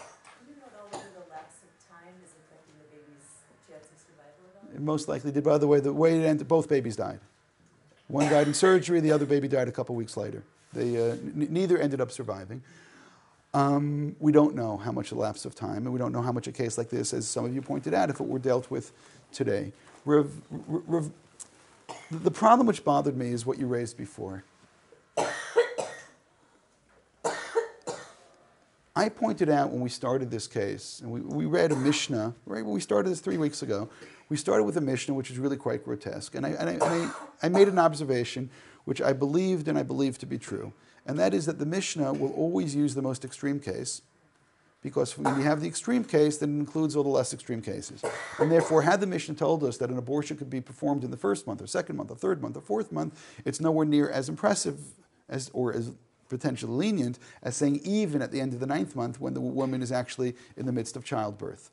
It most likely did. By the way, the way it ended, both babies died. One died in surgery, the other baby died a couple weeks later. They, uh, n- neither ended up surviving. Um, we don't know how much elapse of time, and we don't know how much a case like this, as some of you pointed out, if it were dealt with today. Rev, rev, the problem which bothered me is what you raised before. I pointed out when we started this case, and we, we read a Mishnah, right? When we started this three weeks ago, we started with a Mishnah which is really quite grotesque. And I, and I, and I, I made an observation which I believed and I believe to be true. And that is that the Mishnah will always use the most extreme case, because when you have the extreme case, then it includes all the less extreme cases. And therefore, had the Mishnah told us that an abortion could be performed in the first month, or second month, or third month, or fourth month, it's nowhere near as impressive as, or as potentially lenient as saying even at the end of the ninth month when the woman is actually in the midst of childbirth.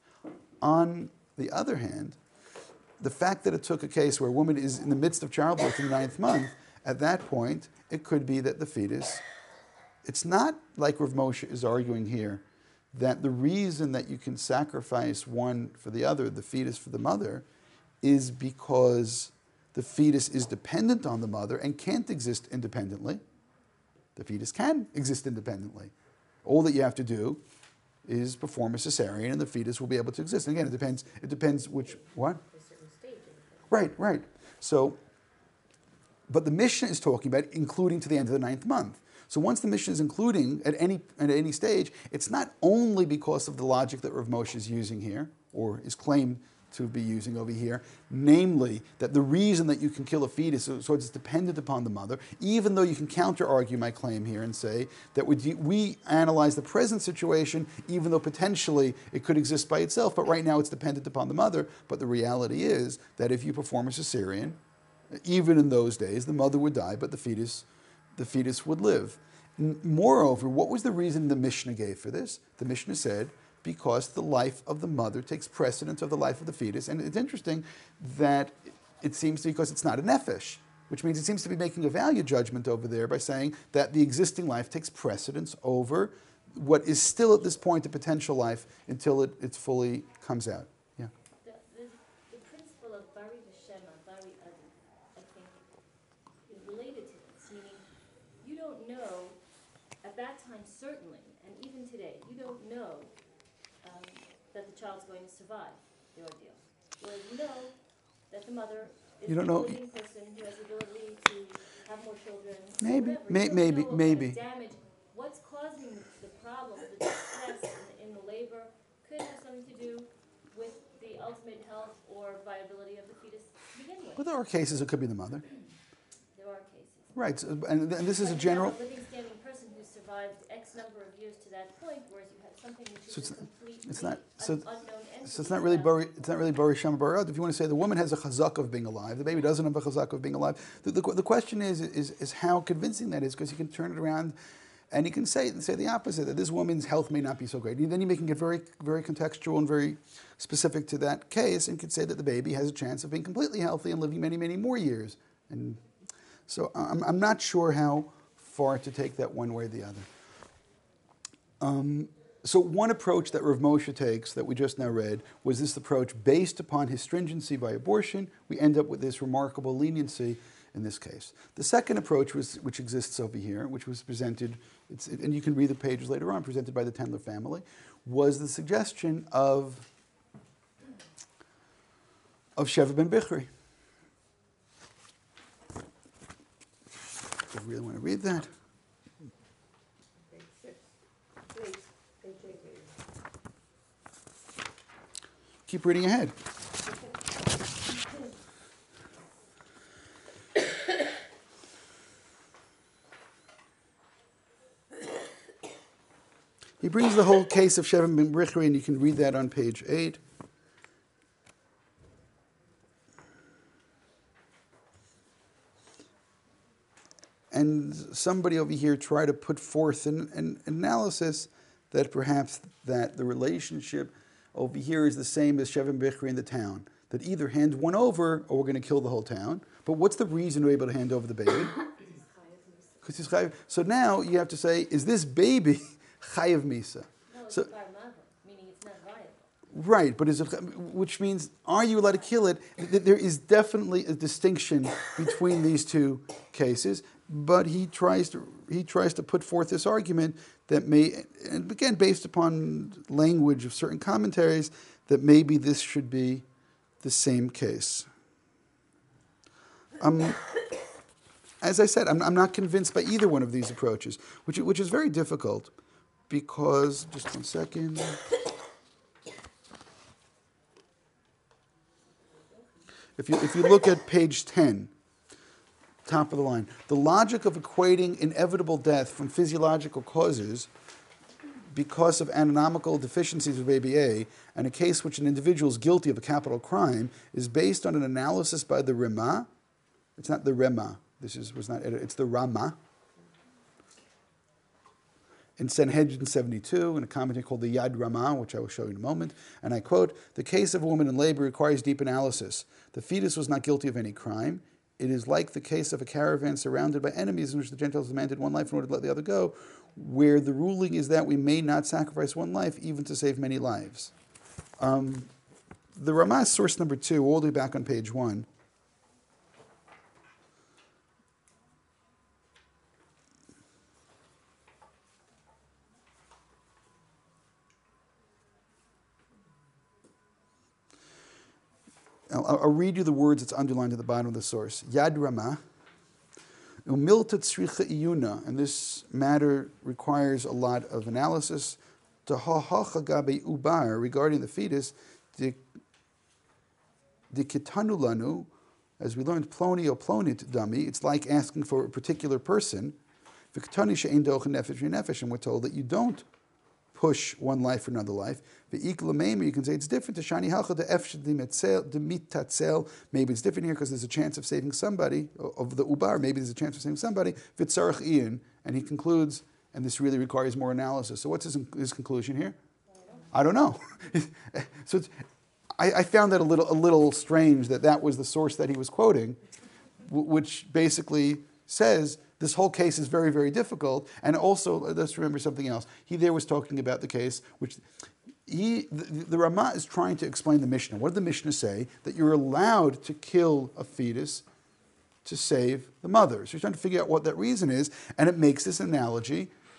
On the other hand, the fact that it took a case where a woman is in the midst of childbirth in the ninth month, at that point, it could be that the fetus, it's not like Rav Moshe is arguing here, that the reason that you can sacrifice one for the other, the fetus for the mother, is because the fetus is dependent on the mother and can't exist independently. The fetus can exist independently. All that you have to do is perform a cesarean and the fetus will be able to exist. And again, it depends, it depends which, what? A certain stage in the Right, right. So, but the Mishnah is talking about including to the end of the ninth month. So once the Mishnah is including at any at any stage, it's not only because of the logic that Rav Moshe is using here, or is claimed to be using over here, namely that the reason that you can kill a fetus is so it's dependent upon the mother, even though you can counter-argue my claim here and say that we, we analyze the present situation, even though potentially it could exist by itself, but right now it's dependent upon the mother. But the reality is that if you perform a cesarean, even in those days, the mother would die, but the fetus, the fetus would live. N- Moreover, what was the reason the Mishnah gave for this? The Mishnah said, because the life of the mother takes precedence of the life of the fetus. And it's interesting that it seems to, because it's not a nefesh, which means it seems to be making a value judgment over there by saying that the existing life takes precedence over what is still at this point a potential life until it, it fully comes out. Yeah. The, the, the principle of Bari V'Shema, Bari Adi, I think, is related to this, meaning you don't know at that that time, certainly, and even today, you don't know um, that the child's going to survive the ordeal. Whereas you know that the mother is You don't a know- living person who has the ability to have more children. Maybe, whatever. may- You don't maybe, know what maybe. kind of damage, what's causing the problem, the distress in, in the labor could have something to do with the ultimate health or viability of the fetus to begin with. But there are cases it could be the mother. There are cases. Right, so- and, and this is a But you have general, a living, standing person who survived X number of years to that point, whereas you have something which So is a it's- completely it's not- so- un- unknown entity. so it's not really without- Bari, it's not really Bari Shama Barad. If you want to say the woman has a chazak of being alive, the baby doesn't have a chazak of being alive. The, the, the question is, is, is how convincing that is, because you can turn it around and you can say, say the opposite, that this woman's health may not be so great. And then you can get very, very contextual and very specific to that case and could say that the baby has a chance of being completely healthy and living many, many more years. And so I'm, I'm not sure how far to take that one way or the other. Um, so one approach that Rav Moshe takes, that we just now read, was this approach based upon his stringency by abortion. We end up with this remarkable leniency in this case. The second approach, was, which exists over here, which was presented, it's, and you can read the pages later on, presented by the Tendler family, was the suggestion of, of Sheva ben Bichri. If you really want to read that. Page six, please, page eight, please. Keep reading ahead. He brings the whole case of Sheva ben Bichri, and you can read that on page eight. And somebody over here tried to put forth an, an analysis that perhaps that the relationship over here is the same as Sheva ben Bichri in the town. That either hand one over or we're going to kill the whole town. But what's the reason we're able to hand over the baby? Because he's chayav. So now you have to say, is this baby chayav misa? No, it's So- a bar mava, meaning it's not viable. Right, but is it, which means, are you allowed to kill it? Th- There is definitely a distinction between these two cases, but he tries to he tries to put forth this argument that may, and again based upon language of certain commentaries, that maybe this should be the same case. Um, as I said, I'm, I'm not convinced by either one of these approaches, which which is very difficult, because just one second. If you, if you look at page ten, top of the line, the logic of equating inevitable death from physiological causes because of anatomical deficiencies of baby A and a case which an individual is guilty of a capital crime is based on an analysis by the Rema. It's not the Rema. This is, was not, it's the Rama. In Sanhedrin seventy-two, in a commentary called the Yad Ramah, which I will show you in a moment, and I quote, "The case of a woman in labor requires deep analysis. The fetus was not guilty of any crime. It is like the case of a caravan surrounded by enemies in which the Gentiles demanded one life in order to let the other go, where the ruling is that we may not sacrifice one life even to save many lives." Um, the Ramah is source number two, all the way back on page one. I'll, I'll read you the words that's underlined at the bottom of the source. Yad Ramah, umilta tzricha iyuna, and this matter requires a lot of analysis. Tahahacha gabe ubar, regarding the fetus, the kitanu lanu, as we learned, ploni o plonit dami, it's like asking for a particular person. V'ketani she'ein dochen nefesh v'nefesh, and we're told that you don't push one life for another life. Ve'ikla you can say it's different to shani halcha de efsh de mitatzel. Maybe it's different here because there's a chance of saving somebody, of the ubar, maybe there's a chance of saving somebody. V'tzarech ian, and he concludes, and this really requires more analysis. So what's his, his conclusion here? I don't know. So it's, I, I found that a little, a little strange that that was the source that he was quoting, w- which basically says this whole case is very, very difficult. And also, let's remember something else. He there was talking about the case, which he, the, the Ramah is trying to explain the Mishnah. What did the Mishnah say? That you're allowed to kill a fetus to save the mother. So he's trying to figure out what that reason is, and it makes this analogy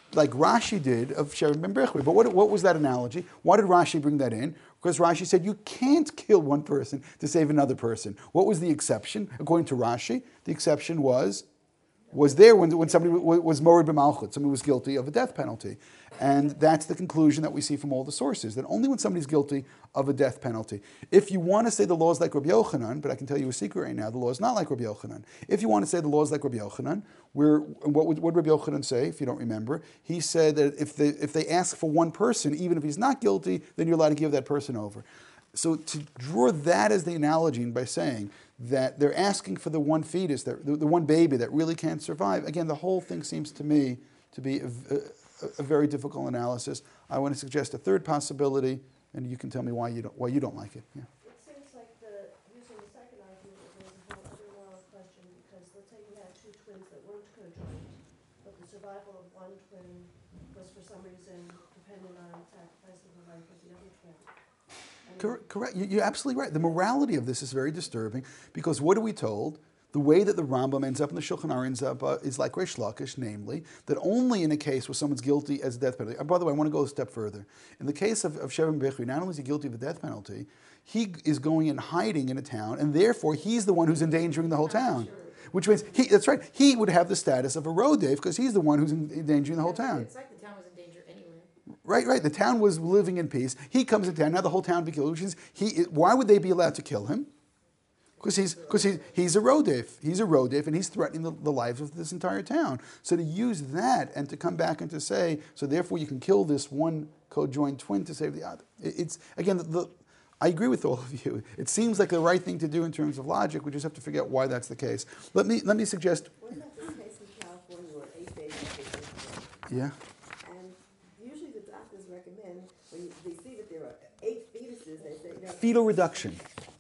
like Rashi did of Shevin ben Bichri. But what, what was that analogy? Why did Rashi bring that in? Because Rashi said you can't kill one person to save another person. What was the exception? According to Rashi, the exception was was there when, when somebody was morid b'malchut, somebody was guilty of a death penalty. And that's the conclusion that we see from all the sources, that only when somebody's guilty of a death penalty. If you want to say the law is like Rabbi Yochanan, but I can tell you a secret right now, the law is not like Rabbi Yochanan. If you want to say the law is like Rabbi Yochanan, where, what would what did Rabbi Yochanan say, if you don't remember? He said that if they, if they ask for one person, even if he's not guilty, then you're allowed to give that person over. So to draw that as the analogy by saying that they're asking for the one fetus, that, the, the one baby that really can't survive, again, the whole thing seems to me to be a, a, a very difficult analysis. I want to suggest a third possibility, and you can tell me why you don't, why you don't like it. Yeah. It seems like the, using the second argument would raise a whole other moral question, because let's say you had two twins that weren't conjoined, but the survival of one twin was for some reason dependent on sacrificing the life of the other twin. Correct. Correct. You- You're absolutely right. The morality of this is very disturbing because what are we told? The way that the Rambam ends up and the Shulchan Aruch ends up uh, is like Reish Lakish, namely, that only in a case where someone's guilty as a death penalty. And by the way, I want to go a step further. In the case of, of Shevin Bichri, not only is he guilty of a death penalty, he is going and hiding in a town, and therefore he's the one who's endangering the whole town. Which means, he, that's right, he would have the status of a rodev because he's the one who's en- endangering the whole town. It's like the town was in danger anyway. Right, right. The town was living in peace. He comes into town. Now the whole town be killed. Which is, he, why would they be allowed to kill him? Because he's because he's he's a rodif. He's a rodif, and he's threatening the, the lives of this entire town. So to use that and to come back and to say, so therefore you can kill this one co-joined twin to save the other. It, it's again the, the. I agree with all of you. It seems like the right thing to do in terms of logic. We just have to figure out why that's the case. Let me let me suggest. Wasn't that the case in California where eight babies were born? Yeah. And usually the doctors recommend, when you- they see that there are eight fetuses, they say, you know, Fetal reduction.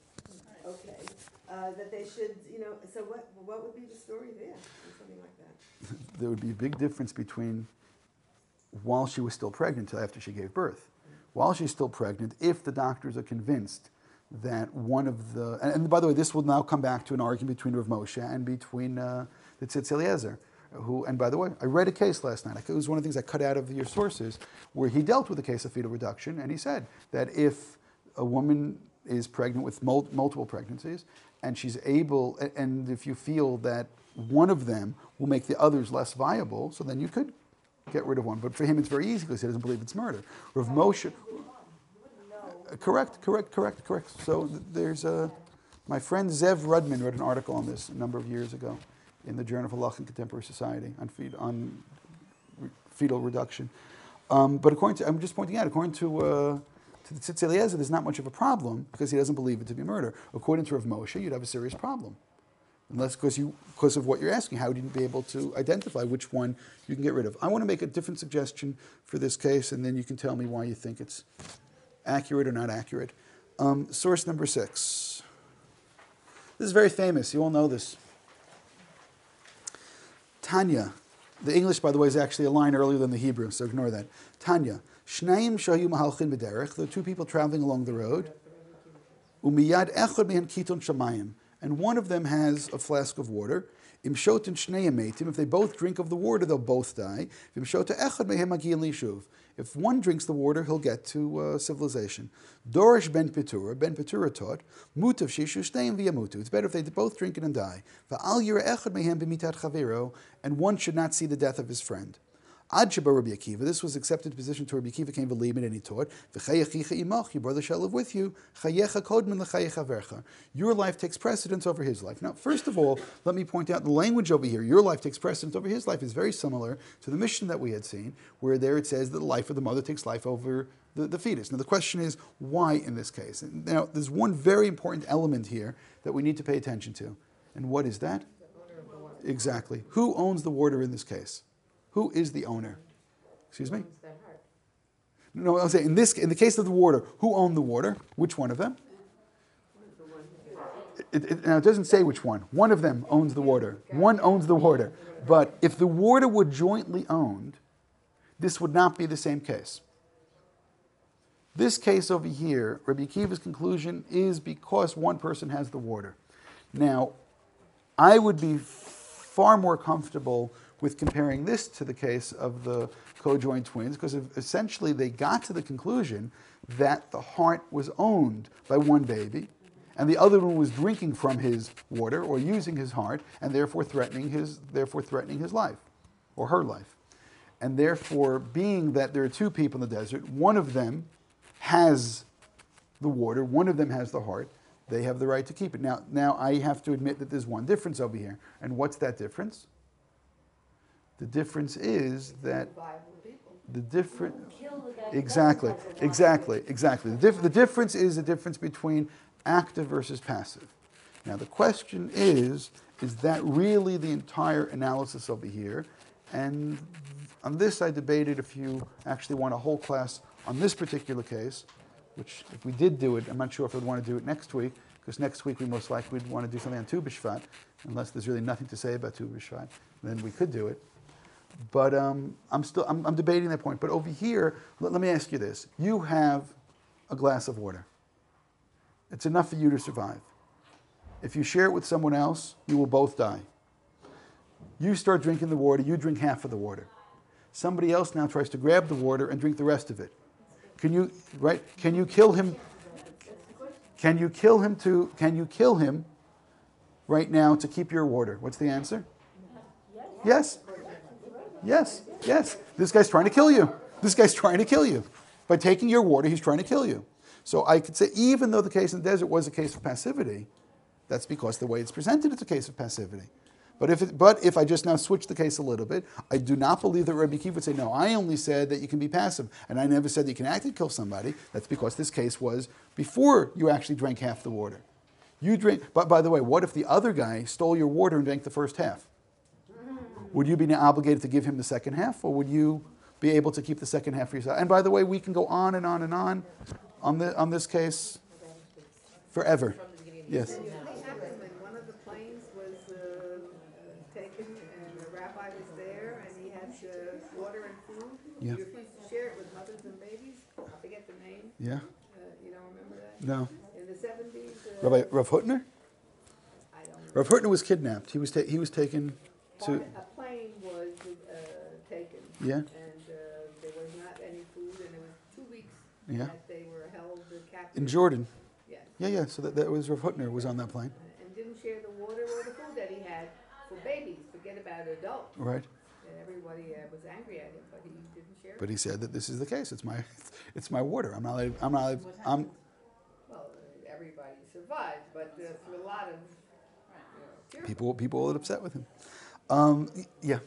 okay, uh, that they should, you know, so what, what would be the story there, or something like that? There would be a big difference between while she was still pregnant till after she gave birth. While she's still pregnant, if the doctors are convinced that one of the, and, and by the way, this will now come back to an argument between Rav Moshe and between uh, the Tzitz Eliezer, who, and by the way, I read a case last night. It was one of the things I cut out of your sources, where he dealt with a case of fetal reduction, and he said that if a woman is pregnant with mul- multiple pregnancies, and she's able, and if you feel that one of them will make the others less viable, so then you could get rid of one. But for him, it's very easy because he doesn't believe it's murder. Rav Moshe, uh, correct, correct, correct, correct. So th- there's a, my friend Zev Rudman wrote an article on this a number of years ago in the Journal of Halacha and Contemporary Society on, feed, on re- fetal reduction. Um, but according to, I'm just pointing out, according to uh, to the Tzitz Eliezer, there's not much of a problem because he doesn't believe it to be murder. According to Rav Moshe, you'd have a serious problem. Unless because you because of what you're asking, how would you be able to identify which one you can get rid of? I want to make a different suggestion for this case, and then you can tell me why you think it's accurate or not accurate. Um, source number six. This is very famous. You all know this. Tanya. The English, by the way, is actually a line earlier than the Hebrew, so ignore that. Tanya. Shnaim shayu mahalchin b'derech. There are two people traveling along the road. Umiyad echad mehen kiton shamayim. And one of them has a flask of water. Im shoten shnei meitim. If they both drink of the water, they'll both die. Im shota echad mehem magiyin lishuv. If one drinks the water, he'll get to uh, civilization. Dorish ben Petura. Ben Petura taught, mutav shishu shteim v'yamutu. It's better if they both drink it and die. Va'al yira echad mehem b'mitat chavero. And one should not see the death of his friend. Ad Sheba Rabbi Akiva, this was accepted position to Rabbi Akiva came believe it, and he taught, V'chayechicha imach, your brother shall live with you, chayecha kodmin l'chayecha vercha. Your life takes precedence over his life. Now, first of all, let me point out the language over here, your life takes precedence over his life, is very similar to the mission that we had seen, where there it says that the life of the mother takes life over the, the fetus. Now, the question is, why in this case? And now, there's one very important element here that we need to pay attention to. And what is that? Exactly. Who owns the water in this case? Who is the owner? Excuse me? No, I'll say in this, in the case of the water, who owned the water? Which one of them? It, it, now it doesn't say which one. One of them owns the water. One owns the water. But if the water were jointly owned, this would not be the same case. This case over here, Rabbi Akiva's conclusion is because one person has the water. Now, I would be far more comfortable with comparing this to the case of the co-joined twins, because essentially they got to the conclusion that the heart was owned by one baby, and the other one was drinking from his water or using his heart, and therefore threatening his, therefore threatening his life, or her life. And therefore, being that there are two people in the desert, one of them has the water, one of them has the heart, they have the right to keep it. Now, now I have to admit that there's one difference over here. And what's that difference? The difference is that Viable people. the different... Kill the guy who Exactly, doesn't have the water. exactly, exactly. The, diff- the difference is the difference between active versus passive. Now the question is, is that really the entire analysis over here? And on this I debated if you actually want a whole class on this particular case, which if we did do it, I'm not sure if I'd want to do it next week, because next week we most likely would want to do something on Tu B'Shvat, unless there's really nothing to say about Tu B'Shvat, then we could do it. But um, I'm still I'm, I'm debating that point. But over here, let, let me ask you this: you have a glass of water. It's enough for you to survive. If you share it with someone else, you will both die. You start drinking the water. You drink half of the water. Somebody else now tries to grab the water and drink the rest of it. Can you right? Can you kill him? Can you kill him to? Can you kill him right now to keep your water? What's the answer? Yes. Yes, yes. This guy's trying to kill you. This guy's trying to kill you. By taking your water, he's trying to kill you. So I could say, even though the case in the desert was a case of passivity, that's because the way it's presented, it's a case of passivity. But if, it, but if I just now switch the case a little bit, I do not believe that Rabbi Akiva would say, no, I only said that you can be passive, and I never said that you can actually kill somebody. That's because this case was before you actually drank half the water. You drink, but by the way, what if the other guy stole your water and drank the first half? Would you be obligated to give him the second half, or would you be able to keep the second half for yourself? And by the way, we can go on and on and on on, the, on this case forever. Yes. Something happened when one of the planes was uh, taken and the rabbi was there and he had uh, water and food. Yeah. You refused to share it with mothers and babies. I forget the name. Yeah. Uh, you don't remember that? No. In the seventies? Uh, Rabbi Rav Hutner? I don't know. Rav Hutner was kidnapped. He was ta- he was taken to. A plane was uh, taken. Yeah. And uh, there was not any food and it was two weeks Yeah. that they were held captive. In Jordan. Yes. Yeah, yeah. So that, that was Rav Hutner was on that plane. And didn't share the water or the food that he had for babies. Forget about adults. Right. And everybody uh, was angry at him, but he didn't share But it. he said that this is the case. It's my, it's my water. I'm not. allowed- I'm not. allowed- I'm. Well, uh, everybody survived, but uh, for a lot of you know, tearful. People people were upset with him. Um, y- yeah.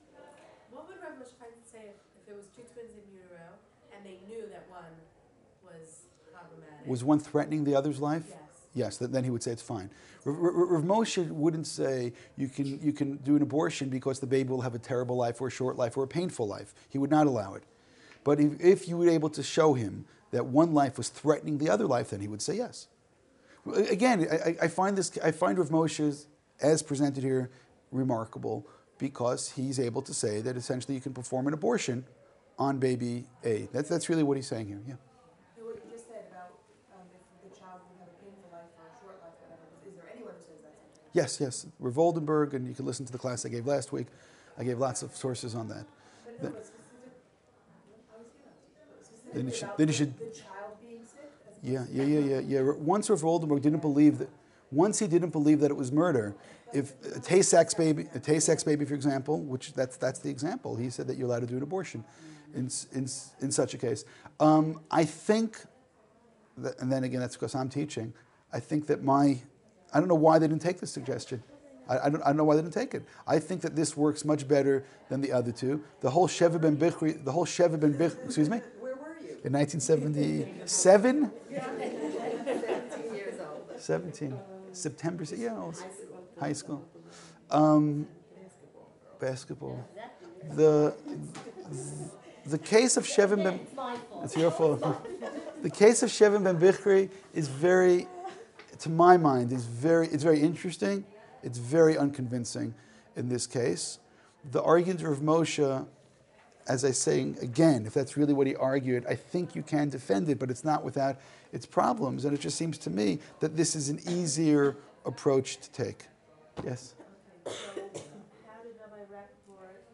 What would Rav Moshe Feinstein say if, if there was two twins in utero and they knew that one was problematic? Was one threatening the other's life? Yes. Yes, th- then he would say it's fine. Rav Rav- Rav Moshe wouldn't say you can, you can do an abortion because the baby will have a terrible life or a short life or a painful life. He would not allow it. But if, if you were able to show him that one life was threatening the other life, then he would say yes. Again, I, I- I find this, I find Rav Moshe's, as presented here, remarkable because he's able to say that essentially you can perform an abortion on baby A. That's, that's really what he's saying here, yeah. So what you just said about um, if the child will have a painful life or a short life, whatever, is there anyone who says that's okay? Yes, yes. Rav Oldenburg, and you can listen to the class I gave last week. I gave lots of sources on that. But The- no, but specific, I was here, Then you specifically should- about then you the, should- the child being sick? As Yeah, opposed yeah, to- yeah, yeah, yeah. Once Rav Oldenburg didn't believe that, once he didn't believe that it was murder, if a Tay-Sachs baby, a Tay-Sachs baby, for example, which that's that's the example, he said that you're allowed to do an abortion in s- in s- in such a case. Um, I think, that, and then again, that's because I'm teaching. I think that my, I don't know why they didn't take this suggestion. I, I, don't, I don't know why they didn't take it. I think that this works much better than the other two. The whole Sheva ben Bichri, the whole Sheva ben Bichri, excuse me? Where were you? In nineteen seventy-seven? seventeen years old. seventeen. September, yeah, I was high school. Um, basketball. The, the case of Shevin ben... It's my fault. It's your fault. The case of Shevin ben Bichri is very, to my mind, is very, it's very interesting. It's very unconvincing in this case. The argument of Moshe, as I say again, if that's really what he argued, I think you can defend it, but it's not without its problems. And it just seems to me that this is an easier approach to take. Yes? So how did Rabbi Rappaport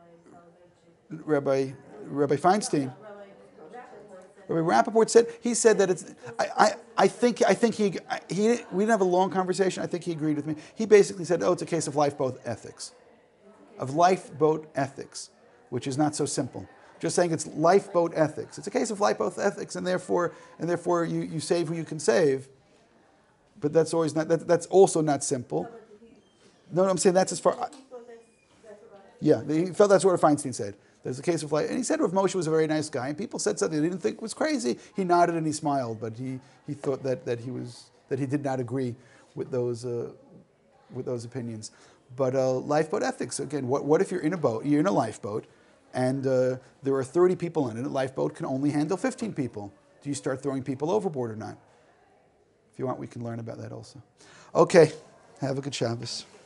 Soloveitchik. Rabbi, Rabbi Feinstein. Rabbi Rabbi Rappaport said, he said that it's, I, I, I think, I think he, I- he, we didn't have a long conversation, I think he agreed with me. He basically said, oh, it's a case of lifeboat ethics. Of lifeboat ethics, which is not so simple. Just saying it's lifeboat ethics. It's a case of lifeboat ethics, and therefore, and therefore you, you save who you can save. But that's always not, that, that's also not simple. No, no, I'm saying that's as far, yeah, he felt that's what Feinstein said. There's a case of life. And he said Rav Moshe was a very nice guy, and people said something they didn't think was crazy. He nodded and he smiled, but he, he thought that, that he was that he did not agree with those uh, with those opinions. But uh, lifeboat ethics, again, what, what if you're in a boat, you're in a lifeboat, and uh, there are thirty people in it, a lifeboat can only handle fifteen people. Do you start throwing people overboard or not? If you want, we can learn about that also. Okay, have a good Shabbos.